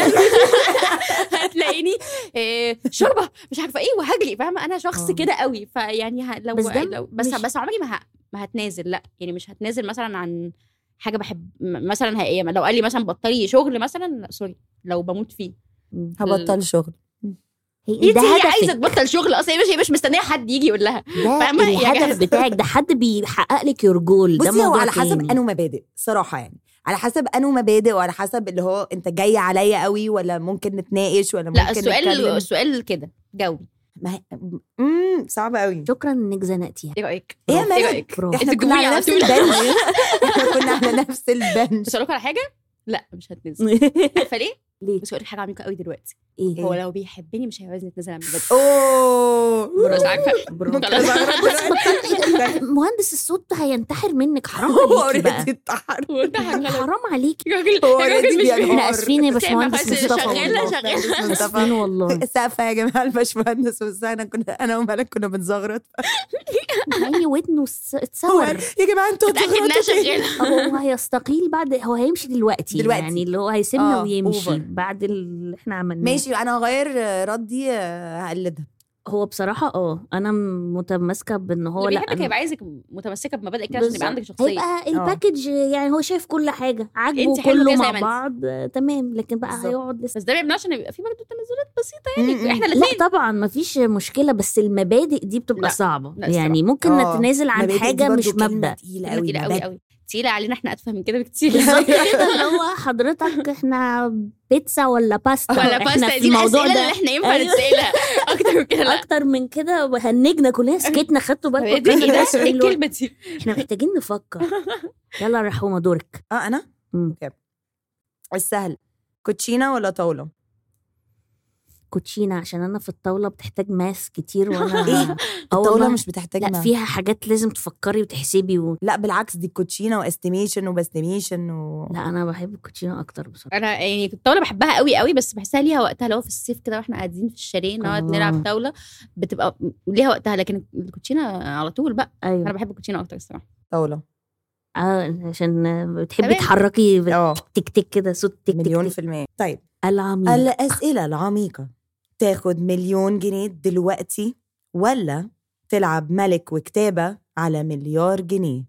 هتلاقيني شوربه مش عارفه ايه وهجري فاهمه. انا شخص كده قوي فيعني لو بس عمري ما هتنازل. لا يعني مش هتنازل مثلا عن حاجه بحب مثلا. هي لو قال لي مثلا بطلي شغل مثلا لا سوري لو بموت فيه هبطل شغل. انت عايزه تبطل شغل اصلا. هي مش مستنيه حد يجي يقول لها فاهمه الهدف بتاعك ده حد بيحقق لك يور جول. ده بصي هو على تاني. حسب انه مبادئ صراحه يعني. على حسب انه مبادئ وعلى حسب اللي هو انت جاي عليا قوي ولا ممكن نتناقش ولا ممكن لا السؤال كده جاوبي. صعب قوي. شكرا انك زنقتيها. ايه رايك؟ ايه يا مالك؟ احنا كنا على نفس البنش. احنا كنا على نفس البنش. بس اقولك على حاجه. لا مش هتنزل. عارفه ليه؟ بس اقولك حاجه عميقه قوي دلوقتي. ايه هو لو بيحبني مش هيعوزني اتنزل عن مبادئي. خلاص عارفه. مهندس الصوت هينتحر منك. حرام عليكي بقى. حرام عليكي. احنا اسفين يا باشمهندس مصطفى. شغاله اسفين والله. سقفه يا جماعه الباشمهندس. بس انا ومالك كنا بنزغرط. عيني ودنه اتصور. يا جماعه انتوا هتزغرطوا. هو هيستقيل بعد. هو هيمشي دلوقتي يعني اللي هو هيسيبنا ويمشي بعد اللي احنا عملناه. ماشي انا هغير ردي هقلدها. هو بصراحه انا متمسكه بان هو لا انا هيبقى عايزك متمسكه بمبادئك عشان يبقى عندك شخصيه. هيبقى الباكج يعني هو شايف كل حاجه عاجبه كله مع بعض تمام. لكن بقى هيقعد بس ده ما يمنعش ان يبقى في برضه تنازلات بسيطه يعني. احنا الاثنين لا طبعا ما فيش مشكله. بس المبادئ دي بتبقى صعبه يعني. ممكن نتنازل عن حاجه مش مبدأ. تقيله قوي قوي. تقيله علينا، احنا اتفه من كده بكتير. بالظبط كده، اللي هو حضرتك احنا بيتزا ولا باستا ولا احنا باستا، في دي الموضوع الاسئله ده اللي احنا ينفع أيوة. نسالها اكتر من كده. لا اكتر من كده وهنجنا كلنا، سكتنا، خدتوا بالكم ايه ده كلنا ايه الكلمه دي؟ احنا محتاجين نفكر. يلا رحومه دورك. انا السهل، كوتشينه ولا طاوله؟ كوتشينه، عشان انا في الطاوله بتحتاج ماس كتير وانا ايه الطاوله مش بتحتاج لا ماس. فيها حاجات لازم تفكري وتحسبي لا بالعكس، دي كوتشينه واستيميشن وبستيميشن لا انا بحب الكوتشينه اكتر بصراحه. انا يعني الطاوله بحبها قوي قوي، بس بحسها ليها وقتها. لو في الصيف كده واحنا قاعدين في الشاليه نقعد نلعب طاوله، بتبقى ليها وقتها، لكن الكوتشينه على طول بقى. ايوه انا بحب الكوتشينه اكتر الصراحه. طاوله عشان بتحبي تمام. تحركي تك تك كده، صوت تك تك مليون تك. في المية. طيب العميق. الأسئلة العميقة، تاخد 1,000,000 جنيه دلوقتي ولا تلعب ملك وكتابة على 1,000,000,000 جنيه؟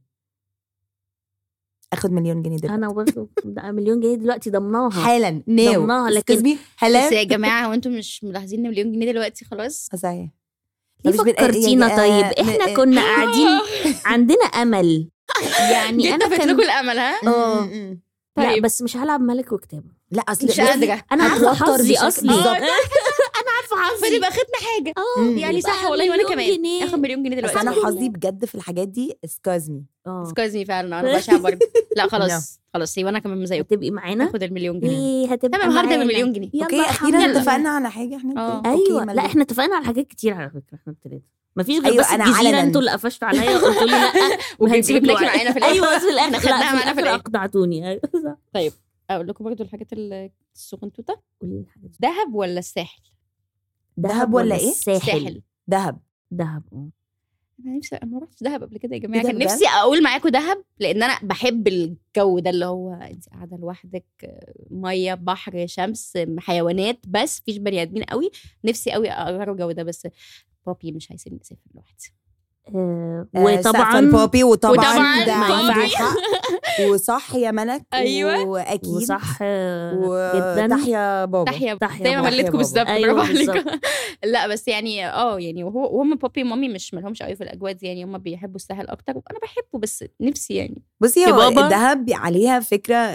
أخد 1,000,000 جنيه دلوقتي. انا برضه 1,000,000 جنيه دلوقتي ضمناها حالا ناو ضمناها، لكن بس يا جماعه وانتم مش ملاحظين ان 1,000,000 جنيه دلوقتي خلاص؟ صحيح. ليه فكرتينا؟ طيب احنا كنا قاعدين عندنا امل يعني. انا كان لكم الامل ها. لا بس مش هلعب ملك وكتابه. لا اصل مش قادره. انا عارفه حظي اصلي. انا عارفه حظي، فدي اخدنا حاجه. يعني صح والله. وانا كمان اخد 1,000,000 جنيه دلوقتي. بس انا حظي بجد في الحاجات دي اسكازمي اسكازمي فعلا. انا بشع برضه. لا خلاص وانا كمان زيك. هتبقي معانا، اخد 1,000,000 جنيه. ايه هتبقى تمام هاخد معانا 1,000,000 جنيه. اوكي اخيرا اتفقنا على حاجه احنا. ايوه لا احنا اتفقنا على حاجات كتير على فكره احنا الثلاثه. مفيش غير أيوة بس أنا الجزيره علنا. انتوا اللي قفشتوا عليا قلتوا لي لا وهنسيبك معانا في الاخر. ايوه في الاخر خدناها معانا في الاخر. اقنعتوني. طيب اقول لكم برضو الحاجات السخنتوته. قولي لي الحاجات دي. دهب ولا الساحل؟ دهب ولا ايه؟ الساحل. دهب. انا نفسي، انا ما رحتش دهب قبل كده يا جماعه. إيه ده كان بجد؟ نفسي اقول معاكم دهب، لان انا بحب الجو ده اللي هو انت قاعده لوحدك، ميه بحر شمس حيوانات، بس مفيش بني ادمين قوي. نفسي قوي اغير الجو ده، بس بابي مش هيسيبني اسافر لوحدي. وطبعا بابي وطبعا ده بابي. عنده حق. وصح يا ملك. أيوة. واكيد وصح جدا. وتحيا بابا. تحيا تحيا زي ما بابا. مليتكم بالظبط. أيوة برافو عليكم. بالظبط. لا بس يعني يعني وهم بابي ومامي مش مالهمش قوي في الاجواء دي، يعني هم بيحبوا الساحل اكتر وانا بحبه، بس نفسي يعني. بصي يا هو بابا. الدهب عليها فكره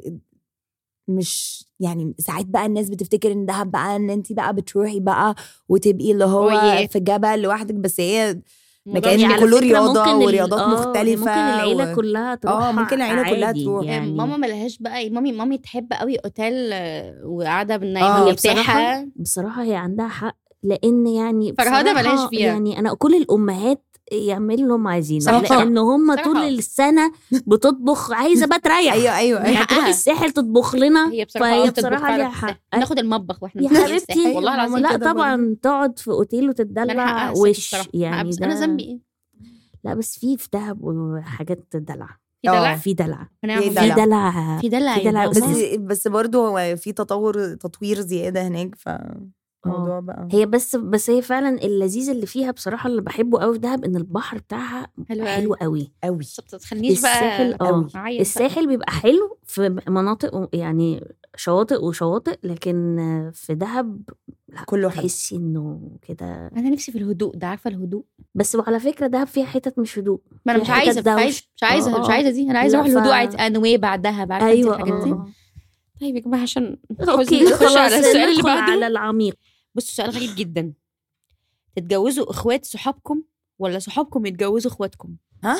مش يعني ساعات بقى الناس بتفتكر ان دهب بقى ان انت بقى بتروحي بقى وتبقي اللي هو في جبل لوحدك، بس هي مكان يعني على كله فكرة رياضه ممكن ورياضات مختلفه. ممكن العيله كلها تروح. ممكن العيله كلها عادي تروح. يعني. ماما ملهاش بقى. مامي تحب قوي اوتيل وقاعده هي بالنايمه مرتاحه. بصراحه هي عندها حق، لان يعني فرهاده ملهاش فيها. يعني انا كل الامهات يعملوا اللي هم عايزينه، صح. لان هم صح. طول السنه بتطبخ عايزه بقى تريح. ايوه يعني تروحي الساحل تطبخ لنا. هي فهي بصراحه ليها حق. ناخد المطبخ واحنا يا بنروح الساحل. حبيبتي والله العظيم لا كده طبعا تقعد في اوتيل وتتدلع وش يعني. بس ده انا ذنبي ايه؟ لا بس في دهب وحاجات دلع. في دلع. في دلع. في دلع. في دلع. في دلع. بس برضو هو في تطوير زياده هناك، فموضوع بقى هي بس هي فعلا اللذيذ اللي فيها بصراحه اللي بحبه قوي في دهب ان البحر بتاعها حلو قوي. ما تخلينيش بقى الساحل الساحل بيبقى حلو في مناطق يعني شواطئ وشواطئ، لكن في دهب لا كله حلو. تحسي انه كده. انا نفسي في الهدوء ده، عارفه الهدوء. بس وعلى فكره دهب فيها حتت مش هدوء. ما انا مش عايزه مش عايزه دي. انا عايزه اروح الهدوء عايز انوي بعدها بعد الحاجات دي. طيب يا جماعه عشان اوكي خلاص على السؤال اللي ندخل بعده. على العميق. بصوا سؤال غريب جدا. تتجوزوا اخوات صحابكم ولا صحابكم يتجوزوا اخواتكم؟ ها؟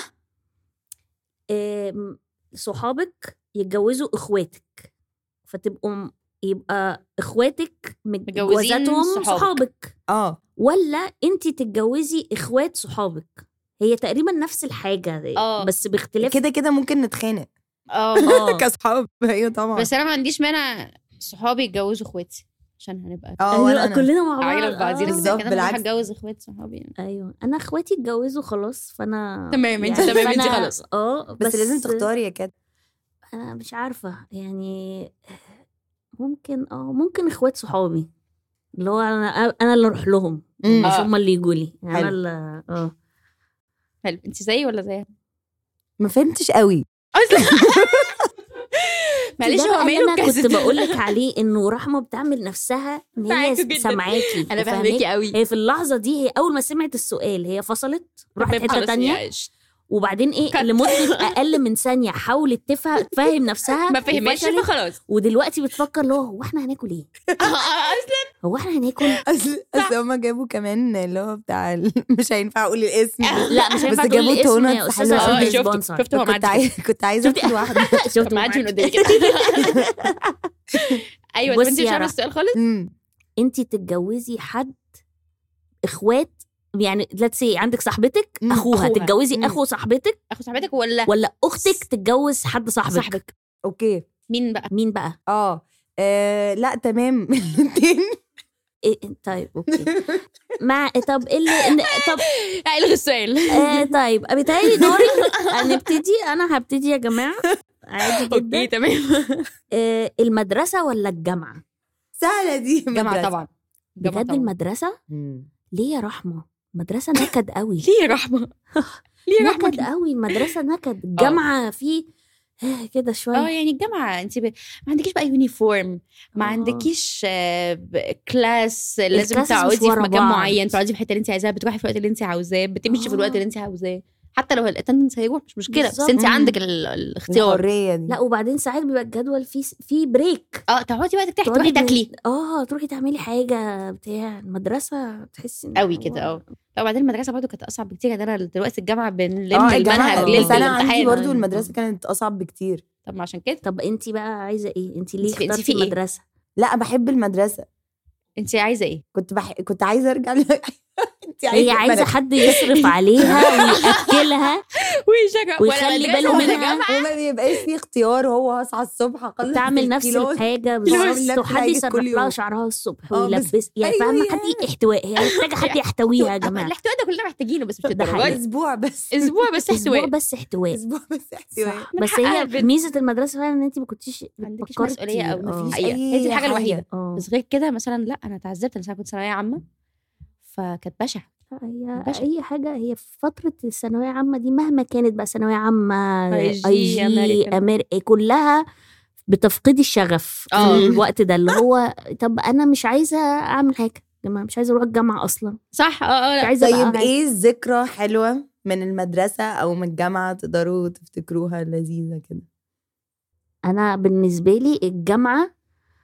صحابك يتجوزوا اخواتك، يبقى اخواتك متجوزاتهم صحابك. ولا انتي تتجوزي اخوات صحابك. هي تقريبا نفس الحاجه بس باختلاف. كده ممكن نتخانق كصحاب. ايوه طبعا. بس انا ما عنديش مانع صحابي يتجوزوا اخواتي عشان هنبقى كلنا مع بعض. عائله بعضين. بالظبط بالعكس. هتجوز اخوات صحابي. ايوه انا اخواتي اتجوزوا خلاص، فانا تمام. انت تمام. انت خلاص. بس لازم تختاري يا كده. انا مش عارفه يعني. ممكن اخوات صحابي اللي هو انا اللي اروح لهم مش هم اللي يجوا لي. انا اللي حلو. انت زيي ولا زيها؟ ما فهمتش قوي معلش هو انا كنت بقول لك عليه انه رحمه بتعمل نفسها ان هي سامعاكي. انا فاهماكي قوي. هي في اللحظه دي هي اول ما سمعت السؤال هي فصلت راحت حته تانية وبعدين ايه لمده اقل من ثانيه حاولت تفهم نفسها ما فهمتش فخلاص ودلوقتي بتفكر له هو احنا هناكل ايه اصلا هو احنا هناكل اصل هما جابوا كمان اللي هو بتاع مش هينفع اقول الاسم لا مش هينفع بس تقول جابوا الاسم تونة يا استاذه حلوة. عشان شفت هو معدي كنت عايزه اكل واحده شفت معدي من قدامي كده ايوه بصي انت مش يا عارفه رحمة. السؤال خالص انت تتجوزي حد اخوات يعني let's say عندك صاحبتك اخوها تتجوزي اخو صاحبتك اخو صاحبتك ولا اختك تتجوز حد صاحبك اوكي مين بقى لا تمام الاثنين إيه طيب اوكي طب طب الغي السؤال طيب بيتهيألي دوري انا هبتدي يا جماعه عادي جدا اوكي تمام المدرسه ولا الجامعه سهله دي جامعه طبعا بجد المدرسه ليه يا رحمه مدرسه نكد قوي ليه يا رحمه ليه يا رحمه نكد قوي المدرسه نكد الجامعه فيه كده شويه يعني الجامعه انت ما عندكيش بقى يونيفورم ما عندكيش كلاس لازم تقعدي في مكان معين تقعدي في الحته اللي انت عايزاها بتروحي في الوقت اللي انت عاوزاه بتمشي في الوقت اللي انت عاوزاه حتى لو الاتندنس هيروح مش مشكله بس انت عندك الاختيار لا وبعدين ساعات بيبقى الجدول في بريك تقعدي وقتك تروحي تاكلي تروحي تعملي حاجه بتاع المدرسه تحسي قوي كده لا وبعدين المدرسه برضو كانت اصعب بكتير يعني انا دلوقتي الجامعه بنلم المنهج ليله انا عندي برضو المدرسه كانت اصعب بكتير طب عشان كده طب انت بقى عايزه ايه انت ليه اخترتي المدرسه لا بحب المدرسه انت عايزه ايه كنت عايزه ارجع هي عايزه حد يصرف عليها وياكلها ويخلي باله منها وما بيبقاش في اختيار هو هصحى الصبح اخلص تعمل نفس الحاجه بالظبط وحد يسرح لها شعرها الصبح ويلبس يعني فاهمه حد احتواء هي محتاجه حد يحتويها يا جماعه الاحتواء ده كلنا محتاجينه بس مش الدرجات اسبوع بس احتواء بس هي ميزه المدرسه فعلا ان انت ما كنتش عندكيش مسؤوليه او مفيش هي دي الحاجه الوحيده بس غير كده مثلا لا انا اتعذبت انا كنت ثانويه عامه فكانت بشعه اي حاجه هي في فتره الثانويه عامه دي مهما كانت بقى ثانويه عامه اي جي امريكا كلها بتفقدي الشغف في الوقت ده اللي هو طب انا مش عايزه اعمل حاجه مش عايزه اروح الجامعه اصلا صح طيب ايه ذكرى حلوه من المدرسه او من الجامعه تقدروا تفتكروها لذيذه كده؟ انا بالنسبه لي الجامعه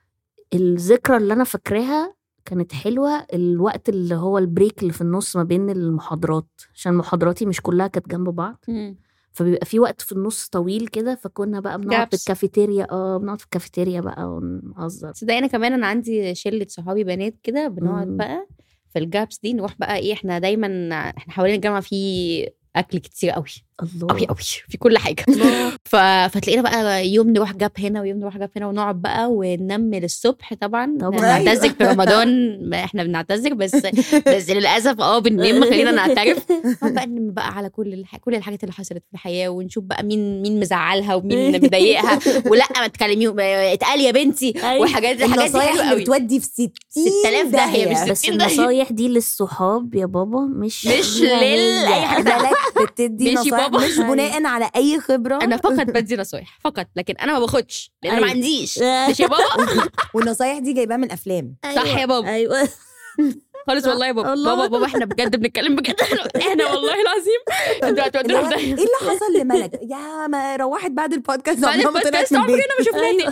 الذكرى اللي انا فاكراها كانت حلوة الوقت اللي هو البريك اللي في النص ما بين المحاضرات عشان محاضراتي مش كلها كانت جنب بعض فبيبقى في وقت في النص طويل كده فكنا بقى بنقعد في الكافيتيريا بنقعد في الكافيتيريا بقى ونهزر صدقني كمان انا عندي شلة صحابي بنات كده بنقعد بقى في الجابس دي نروح بقى ايه احنا دايما احنا حوالين الجامعة في اكل كتير قوي قوي في كل حاجه فتلاقينا بقى يوم نروح جاب هنا ويوم نروح جاب هنا ونقعد بقى وننمل الصبح طبعا نعتذر في رمضان احنا بنعتذر بس للاسف بننام خلينا نعترف بقى على كل الحاجات اللي حصلت في الحياه ونشوف بقى مين مزعلها ومين مضايقها ولا ما تكلميهم اتقال يا بنتي والحاجات دي حلوه قوي بتودي في 6000 داهيه بس النصايح دي للصحاب يا بابا مش اي حاجه بتدي نصايح مش بناء على اي خبره انا فقط بدي نصايح فقط لكن انا ما باخدش لان انا ما عنديش مش يا بابا والنصايح دي جايباها من افلام صح يا بابا ايوه خالص والله يا بابا احنا بجد بنتكلم بجد احنا والله العظيم انتوا هتودونا ايه اللي حصل لملك يا ما روحت بعد البودكاست عمرنا ما شفناها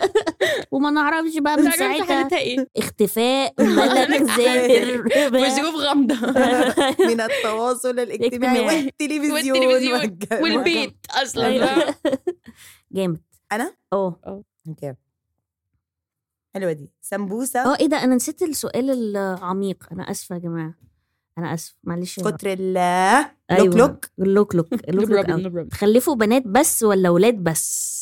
وما نعرفش بقى من ساعتها اختفاء ملك زاهر وظروف غامضه من التواصل الاجتماعي والتلفزيون والبيت اصلا جامد انا اوكي حلوه دي سمبوسه ايه ده انا نسيت السؤال العميق انا اسفه يا جماعه انا اسف معلش كتر اللوك تخلفوا بنات بس ولا ولاد بس؟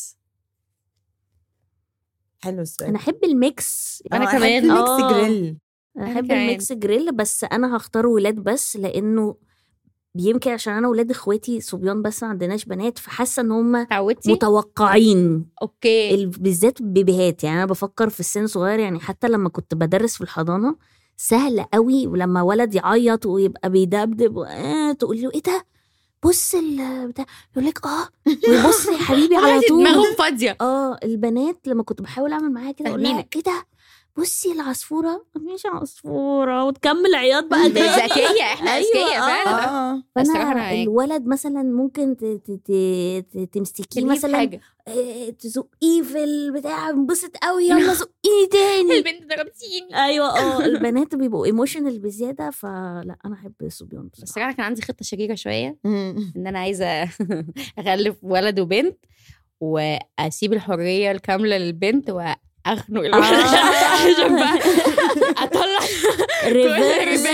حلو السؤال انا احب الميكس انا كمان الميكس جريل انا احب الميكس جريل بس انا هختار ولاد بس لانه يمكن عشان انا ولاد اخواتي صبيان بس ما عندناش بنات فحاسه ان هم متوقعين اوكي بالذات بيبيهات يعني انا بفكر في السن صغير يعني حتى لما كنت بدرس في الحضانه سهل قوي ولما ولد يعيط ويبقى بيدبدب تقول له ايه ده بص بتاع يقول لك ويبص يا حبيبي على طول دماغهم فاضيه البنات لما كنت بحاول اعمل معاها كده اقول لها ايه ده بصي العصفوره مش عصفوره وتكمل عياط بقى ذكيه، احنا اذكياء فعلا. بس فانا الولد مثلا ممكن تمسكيه مثلا حاجة. تزقيه في البتاع انبسط قوي يلا زقيه تاني البنت ضربتيني. ايوه البنات بيبقوا ايموشنال بزياده، فلا انا احب الصبيان بس انا كان عندي خطه شريره شويه ان انا عايزه اغلف ولد وبنت واسيب الحريه الكامله للبنت واخنق الولد عشان بقى اطلع ريفيرس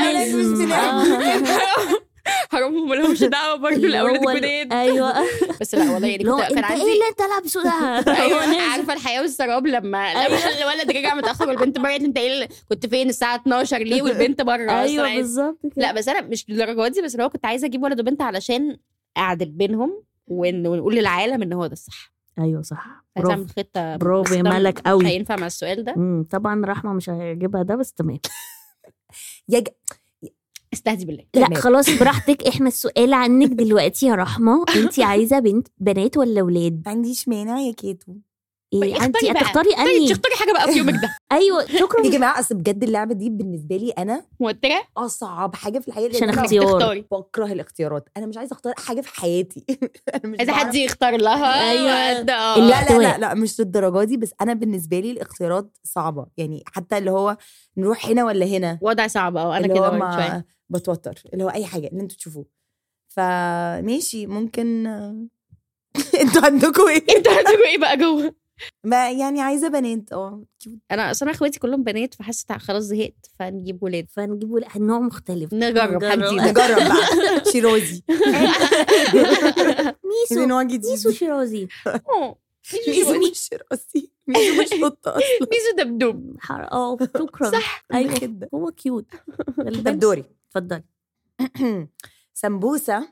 حرام ما لهمش دعوه برضه الاولاد الجداد. ايوه بس لا والله يعني كان عندي ايه اللي انت لابسه ده؟ ايوه عارفه الحياه والسراب لما الولد رجع متاخر والبنت بره، انت ايه كنت فين الساعه 12 ليه والبنت بره؟ ايوه بالظبط كده. لا بس انا مش للدرجه دي، بس لو كنت عايزه اجيب ولد وبنت علشان اعدل بينهم ونقول للعالم ان هو ده الصح. ايوه صح، برافو خطه، برافو يا ملك قوي. هينفع مع السؤال ده؟ طبعا رحمه مش هيجيبها ده، بس تمام. استهدي بالله. لا خلاص براحتك، احنا السؤال عنك دلوقتي يا رحمه، انت عايزه بنات ولا ولاد؟ ما عنديش مانع يا كيتو. ايه انت هتختاري انهي؟ تختاري حاجه بقى في يومك ده. ايوه شكرا يا جماعه، اصل بجد اللعبه دي بالنسبه لي انا موتره، اصعب حاجه في الحياه، عشان اختيار. بكره الاختيارات، انا مش عايزه اختار حاجه في حياتي. انا مش عايزه حد يختار لها. ايوه لا مش للدرجه دي، بس انا بالنسبه لي الاختيارات صعبه، يعني حتى اللي هو نروح هنا ولا هنا وضع صعب. انا كده شويه بتوتر، اللي هو اي حاجه اللي انتوا تشوفوه فماشي ممكن. انتوا عندكم ايه بقى جوه؟ ما يعني عايزه بنات. انا اصلا اخواتي كلهم بنات، فحسيت خلاص زهقت فنجيب ولاد. نوع مختلف، نجرب حاجه جديده. نجرب بقى شيرازي. ميسو نوع جديد. ميسو شيرازي. ميسو مش شيرازي، ميسو مش قطه اصلا، ميسو دبدوب. شكرا. صح ايوه كده، هو كيوت. طب دوري، اتفضلي. سمبوسه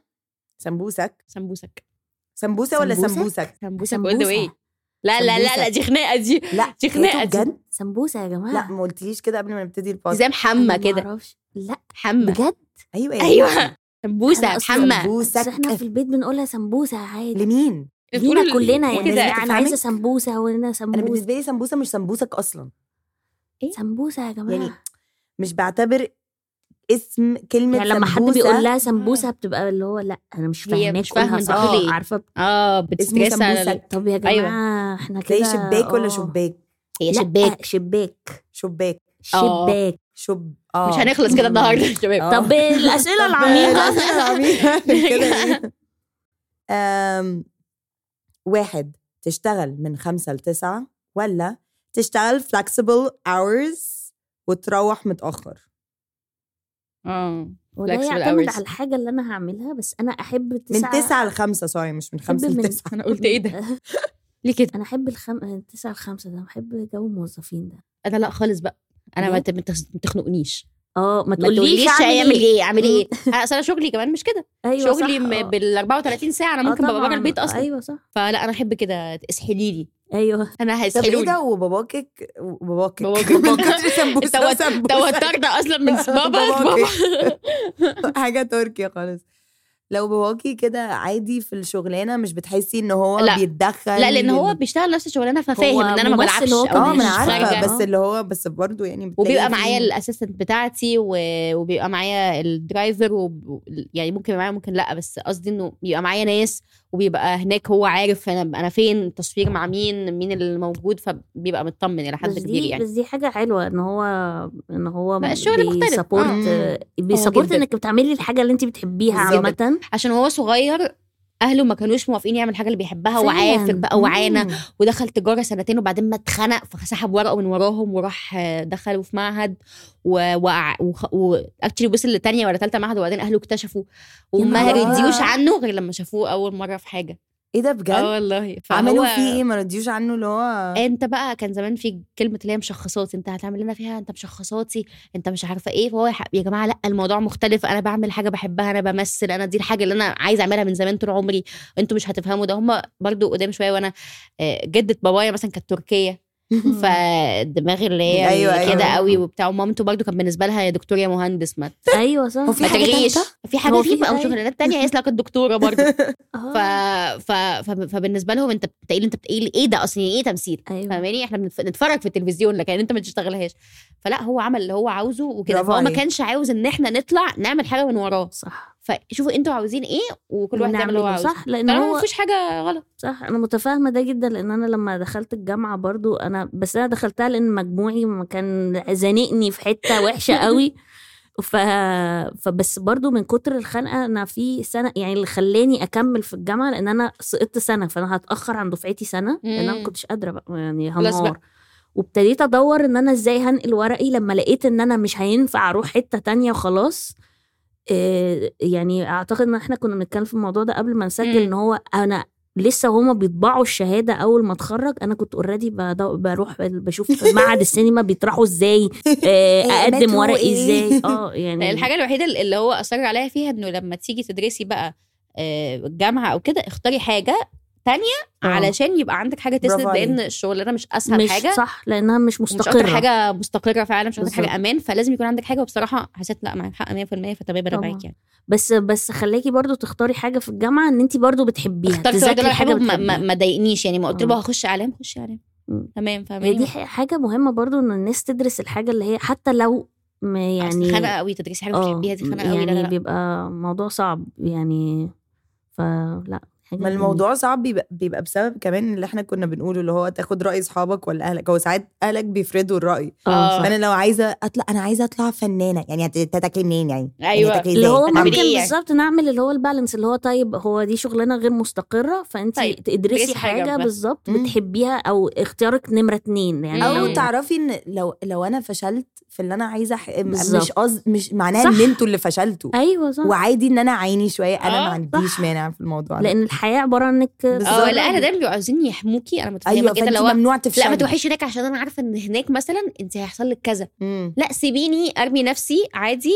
ولا سمبوسك؟ سمبوسك ولا ايه؟ لا دي خناقه دي. لا دي خناقه بجد. سمبوسه يا جماعه. لا ما قلتليش كده قبل ما نبتدي البودكاست. زي محمى كده. لا حمى بجد. ايوه سمبوسه محمى. بس احنا في البيت بنقولها سمبوسه عادي. لمين؟ لينا كلنا يعني كده. انا عايزه سمبوسه وانا سمبوسه. انا بالنسبه لي سمبوسه مش سمبوسك اصلا. ايه سمبوسه يا جماعه؟ يعني مش بعتبر اسم كلمه يعني لما حد بيقول لها سمبوسه بتبقى اللي هو لا انا مش فاهمه صح ليه. عارفه بتستريس على. طب يا جماعه احنا كده زي شباك ولا شباك؟ هي شباك مش هنخلص كده النهارده يا شباب. طب الاسئله العميقه كده. 1 تشتغل من 5 ل9 ولا تشتغل flexible hours وتروح متأخر؟ وده يعتمد على الحاجة اللي أنا هعملها، بس أنا أحب من 9 ل5. سوري مش من 5 ل9. أنا قلت إيه ده؟ ليه كده؟ أنا أحب 9 ل5 ده، بحب جو الموظفين ده. أنا لا خالص بقى، أنا ما تخنقنيش. ما تقوليش اعمل ايه. انا شغلي كمان مش كده. أيوة شغلي بال 34 ساعه انا ممكن ببقى بره البيت اصلا. ايوه صح. فلا انا احب كده اسحلي لي. ايوه انا هسحلوني. طب ايه ده؟ وباباكك توترنا اصلا من بابا حاجه تركيا خالص. لو باباكي كده عادي في الشغلانه مش بتحسي ان هو بيتدخل؟ لا لان هو بيشتغل نفس الشغلانه ففاهم ان انا ما بلعبش. ما انا عارفه، بس اللي هو بس برضو يعني وبيبقى معايا الاسيستنت بتاعتي وبيبقى معايا الدرايفر يعني ممكن معايا ممكن لا، بس قصدي انه بيبقى معايا ناس وبيبقى هناك هو عارف انا فين، تصوير مع مين اللي موجود، فبيبقى مطمن الى حد كبير يعني. بس دي حاجه حلوه ان هو الشغل مختلف. بيسابورت انك بتعملي الحاجه اللي انت بتحبيها عامه. عشان هو صغير اهله ما كانوش موافقين يعمل حاجه اللي بيحبها، وعافر بقى وعانى ودخل تجاره 2 وبعدين ما اتخنق فسحب ورقه من وراهم وراح دخلوا في معهد واكتشلي وصل ل2 ولا 3 معهد، وبعدين اهله اكتشفوا وما رضيوش عنه غير لما شافوه اول مره في حاجه. ايه ده بجد؟ والله. عملوا فيه ايه؟ ما رديوش عنه اللي هو انت بقى كان زمان في كلمه اللي هي مشخصاتي، انت هتعمل لنا فيها انت مشخصاتي، انت مش عارفه ايه. فهو يا جماعه لا الموضوع مختلف، انا بعمل حاجه بحبها، انا بمثل، انا دي الحاجه اللي انا عايزه اعملها من زمان طول عمري، انتوا مش هتفهموا ده. هم برضو قدام شويه وانا جده بابايا مثلا كانت تركيه، فالدماغ اللي هي أيوة كده قوي وبتاع. ومامته برضو كان بالنسبه لها يا دكتور يا مهندس ما ايوه صح. هو في ما حاجة تغريش تالتة؟ في حاجه هو في في بقى أي- شغلانات تانية هي لك الدكتوره برضو. آه. فبالنسبه لهم انت بتقيل ايه ده اصلا ايه تمثيل أيوة. فاهماني احنا بنتفرج في التلفزيون لكن انت ما تشتغلهاش. فلا هو عمل اللي هو عاوزه وكده برافو فهو ما عليك. كانش عاوز ان احنا نطلع نعمل حاجه من وراه. صح فشوفوا انتوا عاوزين ايه وكل واحد يعمل اللي هو ونعمله عاوزه صح لان طالما هو مفيش حاجه غلط. صح. انا متفاهمه ده جدا لان انا لما دخلت الجامعه برضو انا دخلتها لان مجموعي ما كان زانقني في حته وحشه قوي. فبس برضو من كتر الخنقه انا في سنه يعني اللي خلاني اكمل في الجامعه لان انا سقطت سنه فانا هتاخر عن دفعتي سنه لان انا ما كنتش قادره بقى يعني خلاص هنهار. بقى. وابتديت ادور ان انا ازاي هنقل ورقي لما لقيت ان انا مش هينفع اروح حته تانية وخلاص. يعني اعتقد ان احنا كنا بنتكلم في الموضوع ده قبل ما نسجل ان هو انا لسه هما بيطبعوا الشهاده اول ما اتخرج انا كنت اوريدي بروح بشوف معهد السينما بيطرحوا ازاي اقدم ورقي ازاي يعني الحاجه الوحيده اللي هو اصر عليها فيها انه لما تيجي تدرسي بقى الجامعه او كده اختاري حاجه تانية علشان يبقى عندك حاجه تسند لان الشغلانه مش اسهل مش حاجه صح لانها مش مش مستقره اكتر حاجه مستقره فعلا مش اكتر بالظبط. حاجه امان فلازم يكون عندك حاجه. وبصراحه حسيت لا معاك حق 100% فتمام انا معاك يعني. بس خليكي برضو تختاري حاجه في الجامعه ان انت برضو بتحبيها اخترت تذاكري حاجه ما ضايقنيش يعني ما قلت له هخش اعلام خش اعلام تمام فاهماني. دي حاجه مهمه برضو ان الناس تدرس الحاجه اللي هي حتى لو يعني خنقه قوي تدرسي حاجه بتحبيها دي خنقه قوي يعني لا. بيبقى موضوع صعب يعني فلا ما الموضوع صعب بيبقى بسبب كمان اللي احنا كنا بنقوله اللي هو تاخد رأي صحابك ولا أهلك. هو ساعات أهلك بيفرضوا الرأي. فأنا لو عايزة أنا أطلع فنانة يعني تاكلي منين يعني أيوة يعني اللي هو ممكن يعني. بالظبط نعمل اللي هو البالانس اللي هو طيب هو دي شغلانة غير مستقرة فأنت تدرسي حاجة بالظبط بتحبيها أو اختيارك نمرة 2 يعني أو تعرفي إن لو أنا فشلت في اللي أنا عايزة مش معناه إن انتوا اللي فشلتوا. أيوة صح. وعادي إن أنا عيني شوية أنا ما عنديش مانع في الموضوع ده لأن الحياة عبارة عنك لا انا دايما بيبقوا عايزين يحموكي. انا متفاهمه كده لو ممنوع تفشلي لا ما تروحيش هناك عشان انا عارفه ان هناك مثلا انت هيحصل لك كذا. لا سيبيني ارمي نفسي عادي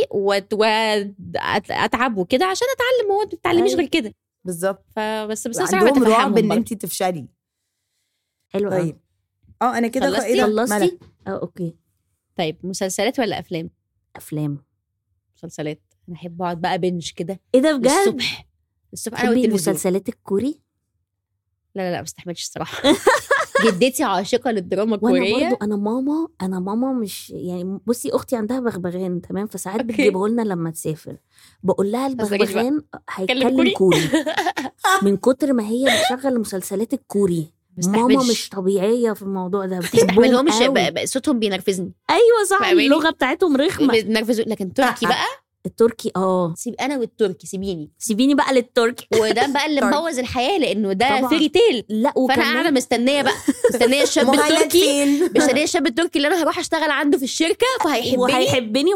واتعب وكده عشان اتعلم. هو ما بتتعلميش غير كده بالظبط. بس عندهم رعب ان انت تفشلي. حلو طيب انا كده خلصتي اوكي. طيب مسلسلات ولا افلام؟ افلام. مسلسلات. انا احب اقعد بقى بنج كده ايه ده بجد الصبح انا والتلفزيون. مسلسلات الكوري لا ما استحملش الصراحه. جدتي عاشقه للدراما الكوريه. وانا برضو انا ماما مش يعني بصي اختي عندها بغبغان تمام فساعات بتجيبه لنا لما تسافر بقول لها البغبغان هيتكلم كوري. من كتر ما هي بتشغل مسلسلات الكوري ماما مش طبيعيه في الموضوع ده بتستحملهمش صوتهم بينرفزني. ايوه صح اللغه بتاعتهم رخمه بينرفزوا. لكن تركي بقى التركي سيب انا والتركي سيبيني بقى للتركي. وده بقى اللي مبوظ الحياه لانه ده فيري تيل. لا فانا قاعده مستنيه الشاب التركي مستنيه الشاب التركي اللي انا هروح اشتغل عنده في الشركه وهيحبني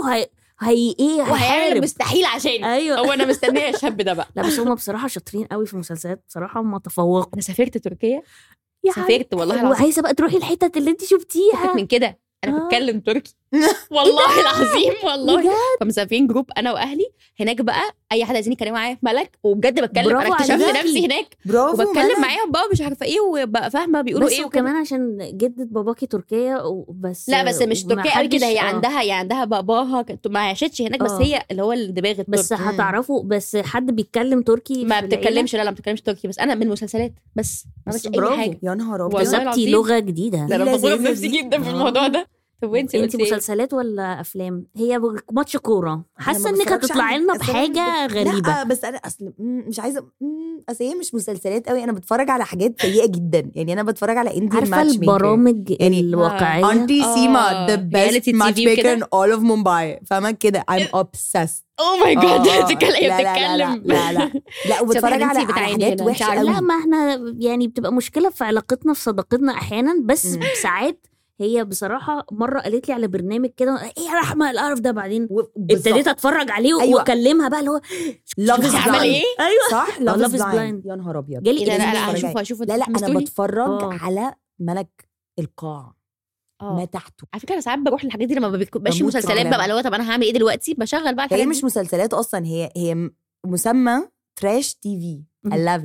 وهيعمل المستحيل عشان ايوه هو انا مستنيه الشاب ده بقى. لا بس هم بصراحه شاطرين قوي في المسلسلات بصراحه هم تفوقوا. انا سافرت تركيا سافرت والله العظيم وعايزه بقى تروحي الحتت اللي انت شفتيها من كده. انا بتكلم تركي والله العظيم والله. فمسافرين جروب انا واهلي هناك بقى اي حد عايزين يتكلموا معايا في ملك وبجد بتكلم. انا اكتشفت نفسي هناك وبتكلم معاهم بقى مش عارفه ايه وبقى فاهمه بيقولوا ايه. وكمان عشان جدة باباكي تركيا وبس. لا بس مش تركيا قوي كده. هي عندها باباها ما عاشتش هناك بس هي اللي هو الدماغ التركي. بس هتعرفوا بس حد بيتكلم تركي ما بتتكلمش. لا ما بتتكلمش تركي بس انا من المسلسلات بس ما عملتش اي حاجه. يا نهار ابيض وزبطي لغه جديده. انا فخوره بنفسي جدا في الموضوع ده. طب انت مسلسلات ولا افلام؟ هي ماتش كوره حاسه انك هتطلعي لنا بحاجه غريبه. لا بس انا اصلا مش عايزه اصل هي مش مسلسلات قوي. انا بتفرج على حاجات سيئه جدا يعني. انا بتفرج على انديان ماتش ميكر. البرامج يعني الواقعيه. انتي سيما the best matchmaker in all of Mumbai. فاهمه كده I'm obsessed. اوه ماي جاد بتتكلم. لا وبتفرج على حاجات وحشه قوي. لا ما احنا يعني بتبقى مشكله في علاقتنا في صداقتنا احيانا بس ساعات. هي بصراحة مرة قالت لي على برنامج كده ايه يا رحمة القرف ده بعدين ابتديت اتفرج عليه واكلمها بقى اللي هو لافز عمل ايه. ايوه صح لافز بلايند. يا نهار ابيض جالي لا اشوفه لا انا بتفرج على ملك القاع ما تحته. على فكره انا ساعات بروح الحاجات دي لما بيبقاش مسلسلات بقى اللي هو طب انا هعمل ايه دلوقتي بشغل بقى الحاجات. هي مش مسلسلات اصلا. هي مسمى تراش تي في. I love it.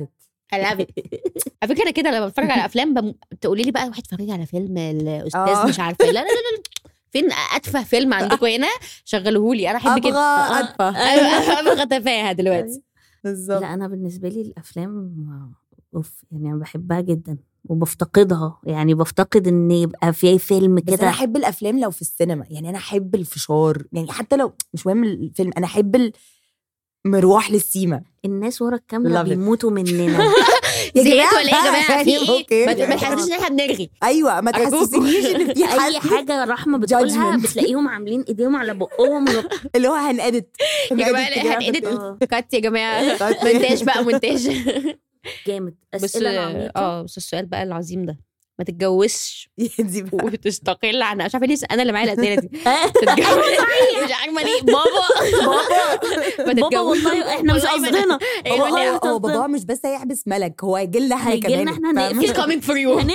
على فكره انا كده لما بتفرج على افلام تقولي لي بقى واحد اتفرج على فيلم الاستاذ مش عارفه لا فين اتفه فيلم عندكم هنا شغلوهولي انا احب كده ابغى تفاهه دلوقتي بالظبط. لا انا بالنسبه لي الافلام يعني انا بحبها جدا وبفتقدها، يعني بفتقد ان يبقى في فيلم كده. بس انا احب الافلام لو في السينما، يعني انا احب الفشار، يعني حتى لو مش مهم الفيلم انا احب مروح للسيما. الناس ورا الكاميرا بيموتوا مننا. يا جماعه ولا ايه يا جماعه في ايه؟ ما تحسسنيش ان احنا بنرغي. ايوه ما تحسسنيش ان في اي حاجه رحمه بتقولها بتلاقيهم عاملين ايديهم على بقهم اللي هو هنأدت يا جماعه هنأدت كات يا جماعه مونتاج بقى مونتاج جامد. اسئله بس السؤال بقى العظيم ده، ما تتجوزش دي بقى وتستقل عن مش عارفه ليه انا اللي معايا الاسئله دي. تتجوز مش عارفه ليه بابا والله احنا مش قصدنا. هو بابا مش بس هيحبس ملك، هو هيجي لنا احنا كمان. احنا هنقفل coming for you.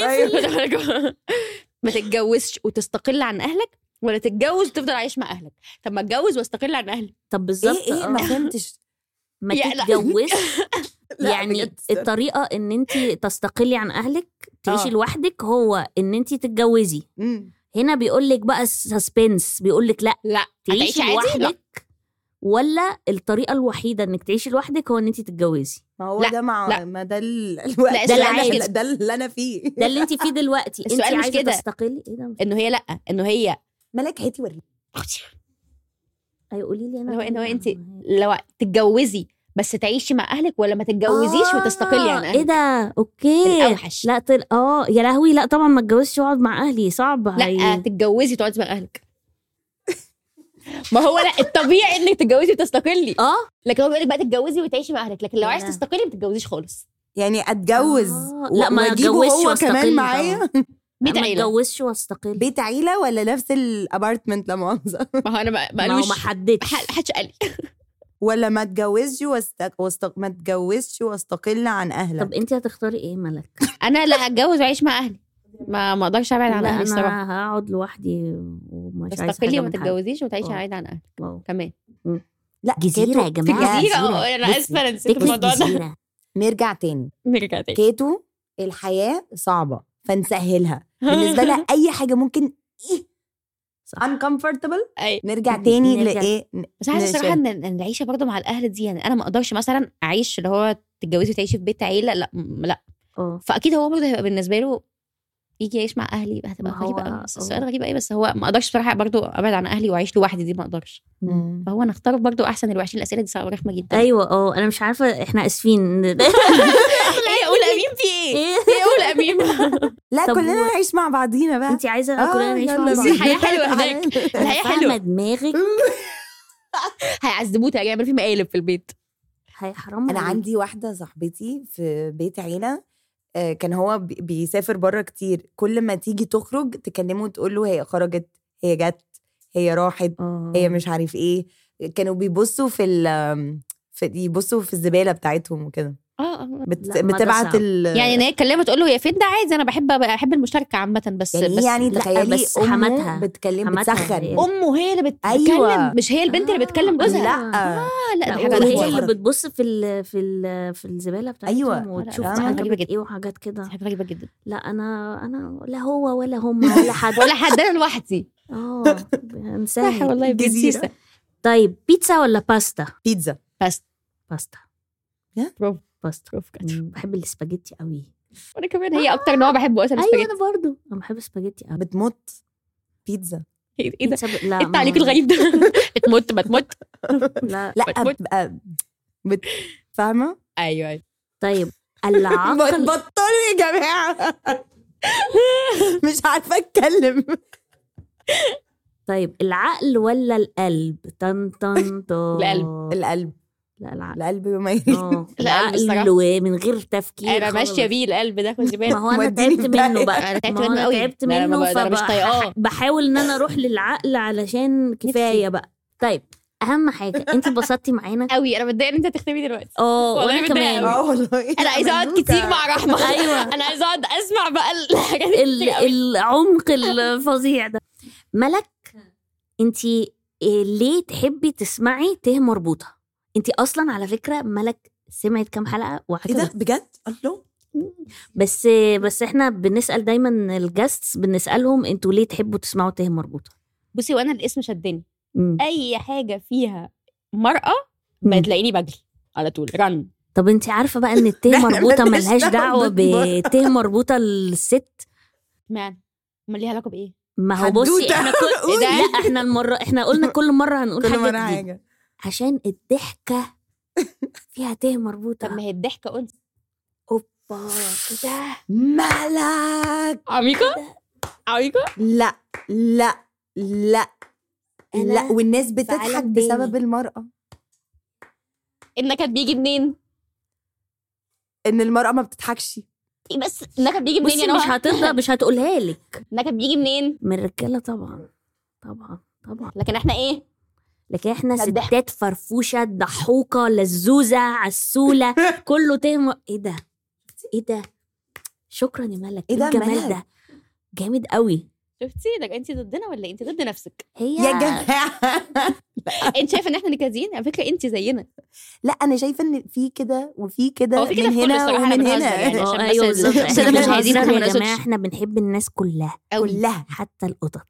ما تتجوزش وتستقل عن اهلك ولا تتجوز وتفضل عايش مع اهلك؟ طب ما اتجوز واستقل عن اهلي. طب بالظبط ايه ما فهمتش. ما تتجوز يعني الطريقه ان انت تستقلي عن اهلك تعيشي لوحدك هو ان انت تتجوزي. هنا بيقول لك بقى السسبنس، بيقول لك لا تعيشي لوحدك ولا الطريقه الوحيده انك تعيشي لوحدك هو ان انت تتجوزي. ما هو ده ما ده الوقت ده اللي انا فيه، ده اللي انت فيه دلوقتي. انت عايزه تستقلي ايه ده؟ انه هي لا انه هي ملك هاتي وريني. ايوه قولي لي انا انه انت لو تتجوزي بس تعيشي مع اهلك ولا ما تتجوزيش وتستقلي عن اهلك. ايه ده؟ اوكي الاوحش. لا يا لهوي لا طبعا ما اتجوزش واقعد مع اهلي صعب. لا تتجوزي وتقعدي مع اهلك. ما هو لا الطبيعي انك تتجوزي وتستقلي لكن هو بيقول لك بقى تتجوزي وتعيشي مع اهلك، لكن لو عايز تستقلي ما تتجوزيش خالص. يعني اتجوز لا ما اتجوزش هو كمان معايا بيت عيله. ما اتجوزش واستقل. بيت عيله ولا نفس الابارتمنت لا مؤاخذه؟ ما هو انا ما حددتش حدش قال لي. ولا ما اتجوزش ما اتجوزش واستقل عن اهلك. طب انت هتختاري ايه ملك؟ انا لا اتجوز واعيش مع اهلي، ما اقدرش ابعد عن اهلي الصراحه. انا هقعد لوحدي ومش عايزه تستقلي وما تتجوزيش وتعيشي بعيد عن اهلك كمان. لا جزيره يا جماعه. جزيره. انا اسفه انا نسيت الموضوع ده. نرجع تاني. كيتو الحياه صعبه فنسهلها بالنسبه لها اي حاجه ممكن uncomfortable. نرجع تاني لايه؟ بس عايزه الصراحه ان العيشه برضه مع الاهل دي، يعني انا ما اقدرش مثلا اعيش اللي هو تتجوزي وتعيشي في بيت عيله، لا فاكيد هو برضه هيبقى بالنسبه له يجي يعيش مع اهلي هتبقى غريبه قوي. السؤال غريب قوي، بس هو ما اقدرش بصراحه برضه ابعد عن اهلي واعيش لوحدي، دي ما اقدرش. فهو انا اختار برضه احسن الوحشين. الاسئله دي صعبه رخمه جدا. ايوه انا مش عارفه احنا اسفين. ايه اقول امين في ايه اقول امين؟ لا كلنا نعيش مع بعضينا بقى. انت عايزه كلنا نعيش مع بعض؟ الحياه حلوه هناك، الحياه حلوه. دماغك هيعذبوك هيعملوا في مقالب في البيت. حرام. انا عندي واحده صاحبتي في بيت عيله كان هو بيسافر بره كتير، كل ما تيجي تخرج تكلمه وتقول له هي خرجت، هي جت، هي راحت، هي مش عارف ايه. كانوا بيبصوا يبصوا في الزباله بتاعتهم وكده. بتبعت يعني ان هي تكلمها تقول له هي فين، ده عادي. انا بحب المشاركه عامه. بس يعني تخيلي حماتها بتكلم بتسخن. امه هي اللي بتتكلم مش هي البنت اللي بتكلم جوزها. لا حاجه هي اللي بتبص في الزباله بتاعتهم وتشوف حاجات ايه وحاجات كده. حاجه غريبه جدا. لا انا لا هو ولا هم ولا حد ولا حد، انا لوحدي. انسان والله جزيره. طيب بيتزا ولا باستا؟ بيتزا. باستا. برافو. باستا. بحب الاسباجيتي قوي. وانا كمان هي اكتر نوع بحبه اصلا الاسباجيتي. ايوه انا برضو بحب الاسباجيتي قوي. بتموت بيتزا. ايه ده؟ ايه التعليق الغريب ده؟ بتموت ما تموت. لا بتبقى فاهمه. ايوه طيب العقل. بطلوا يا جماعه مش عارفه اتكلم. طيب العقل ولا القلب؟ القلب. لا القلب ما العقل ومن غير تفكير. انا ماشيه بيه القلب ده، خدي بالك. ما هو انا تعبت منه بقى. انا تعبت منه فبحاول ان انا اروح للعقل علشان كفايه بقى. طيب اهم حاجه انت اتبسطتي معانا قوي. انا متضايقه ان انت تختمي دلوقتي. وانا كمان والله انا عايزه اقعد كتير مع رحمه. ايوه انا عايزه اقعد اسمع بقى الحاجات العمق الفظيع ده. ملك انت ليه تحبي تسمعي ته مربوطه؟ انت اصلا على فكره ملك سمعت كام حلقه ايه وعجبت. ده بجد؟ الله. بس احنا بنسال دايما الجاستس، بنسالهم انتوا ليه تحبوا تسمعوا تاه مربوطه. بصي وانا الاسم شدني، مم. اي حاجه فيها مرأة مم. بتلاقيني بجري على طول رن. طب انت عارفه بقى ان التاه إحنا مربوطه ملناش ملهاش دعوة دعوه بالمرأة. بتاه مربوطه الست؟ معنى ما ليها علاقه بايه؟ ما هو بصي حدوتة. احنا كل قولي. لا احنا قلنا كل مره هنقول كل حاجه مرة جديدة. حاجة. عشان الضحكه فيها تاه مربوطه. طب ما هي الضحكه انثى. اوبا كده ملك. عميقه عميقه. لا لا لا أنا لا، والناس في بتضحك عالم تاني. بسبب المرأة. النكد بيجي منين؟ ان المرأة ما بتضحكش. إيه بس النكد بيجي منين بصي يا مش نهى؟ هتقدر مش هتقولها لك. النكد بيجي منين؟ من الرجاله طبعا طبعا طبعا. لكن احنا ايه؟ لكن احنا الضحك. ستات فرفوشه ضحوكه لزوزه عسوله كله تهم. ايه ده ايه ده؟ شكرا يا ملك. إيه ده الجمال ملك؟ ده جامد قوي. شفتي ده؟ انت ضدنا ولا انت ضد نفسك؟ هي يا جماعة انت شايفه ان احنا نكدين؟ على فكره انت زينا. لا انا شايفه ان في كده وفي كده، هو في كده من في كله هنا الصراحة، أنا ومن بنهزر هنا يعني. عشان بس ايوه بالظبط. عشان احنا مش مش عايزين بنهزر ما يا جماعه، نقصدش. احنا بنحب الناس كلها كلها. حتى القطط.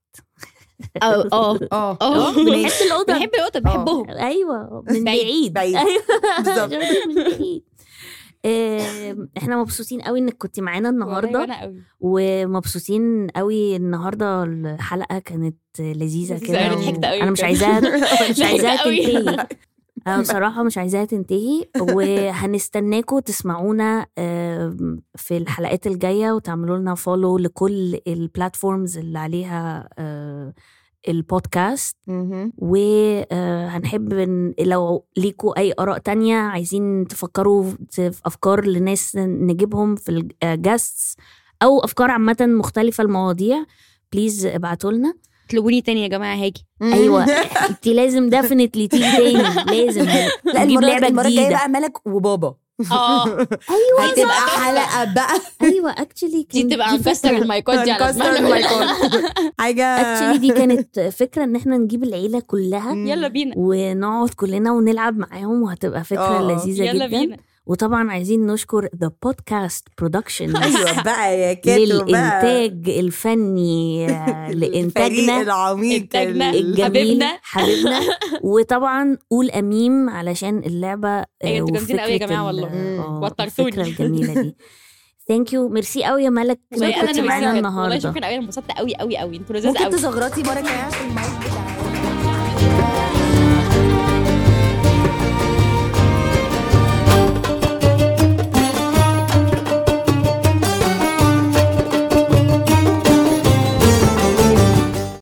بنحب القطط. بنحب القطط بحبهم. ايوه من بعيد. بعيد. بعيد. ايوه بالظبط. من بعيد. احنا مبسوطين قوي انك كنت معانا النهارده، وانا قوي. ومبسوطين قوي النهارده. الحلقه كانت لذيذه لذيذة كده أوي، ضحكت قوي انا مش بجد. عايزاها ضحكت قوي. تنتهي. انا بصراحه مش عايزاها تنتهي، وهنستناكم تسمعونا في الحلقات الجايه، وتعملوا لنا فولو لكل البلاتفورمز اللي عليها البودكاست. مهم. وهنحب لو ليكوا اي اراء تانية عايزين تفكروا في افكار لناس نجيبهم في الجاستس، او افكار عامه مختلفه المواضيع، بليز ابعتوا لنا. اطلبوني تاني يا جماعه هاجي. ايوه انت لازم ديفينتلي تيجي تاني، لازم لا نجيب لعبه المرة الجاية جديده. بقى ملك وبابا. ايوه هتبقى حلقة بقى ايوه اكشلي دي تبقى هنكسر المايكات دي على هنكسر دماغنا. المايكات. حاجة اكشلي دي كانت فكره ان احنا نجيب العيله كلها يلا بينا ونقعد كلنا ونلعب معاهم، وهتبقى فكره لذيذه يلا جدا. بينا. وطبعا عايزين نشكر The Podcast Productions ايوه بقى يا كاتو بقى. للإنتاج الفني الفريق لإنتاجنا العميق إنتاجنا. الجميل حبيبنا. حبيبنا. وطبعا قول أميم علشان اللعبة أيوة، انتوا جامدين قوي يا وفكرة جماعة والله. وترتوني. الفكرة الجميلة دي. ثانك يو، ميرسي قوي يا ملك والله كنت انا معانا والله النهارده. شكرا قوي، انا انبسطت قوي قوي قوي. انتوا لذيذ ممكن قوي. تزغرطي مرة كمان في المايك بتاعك.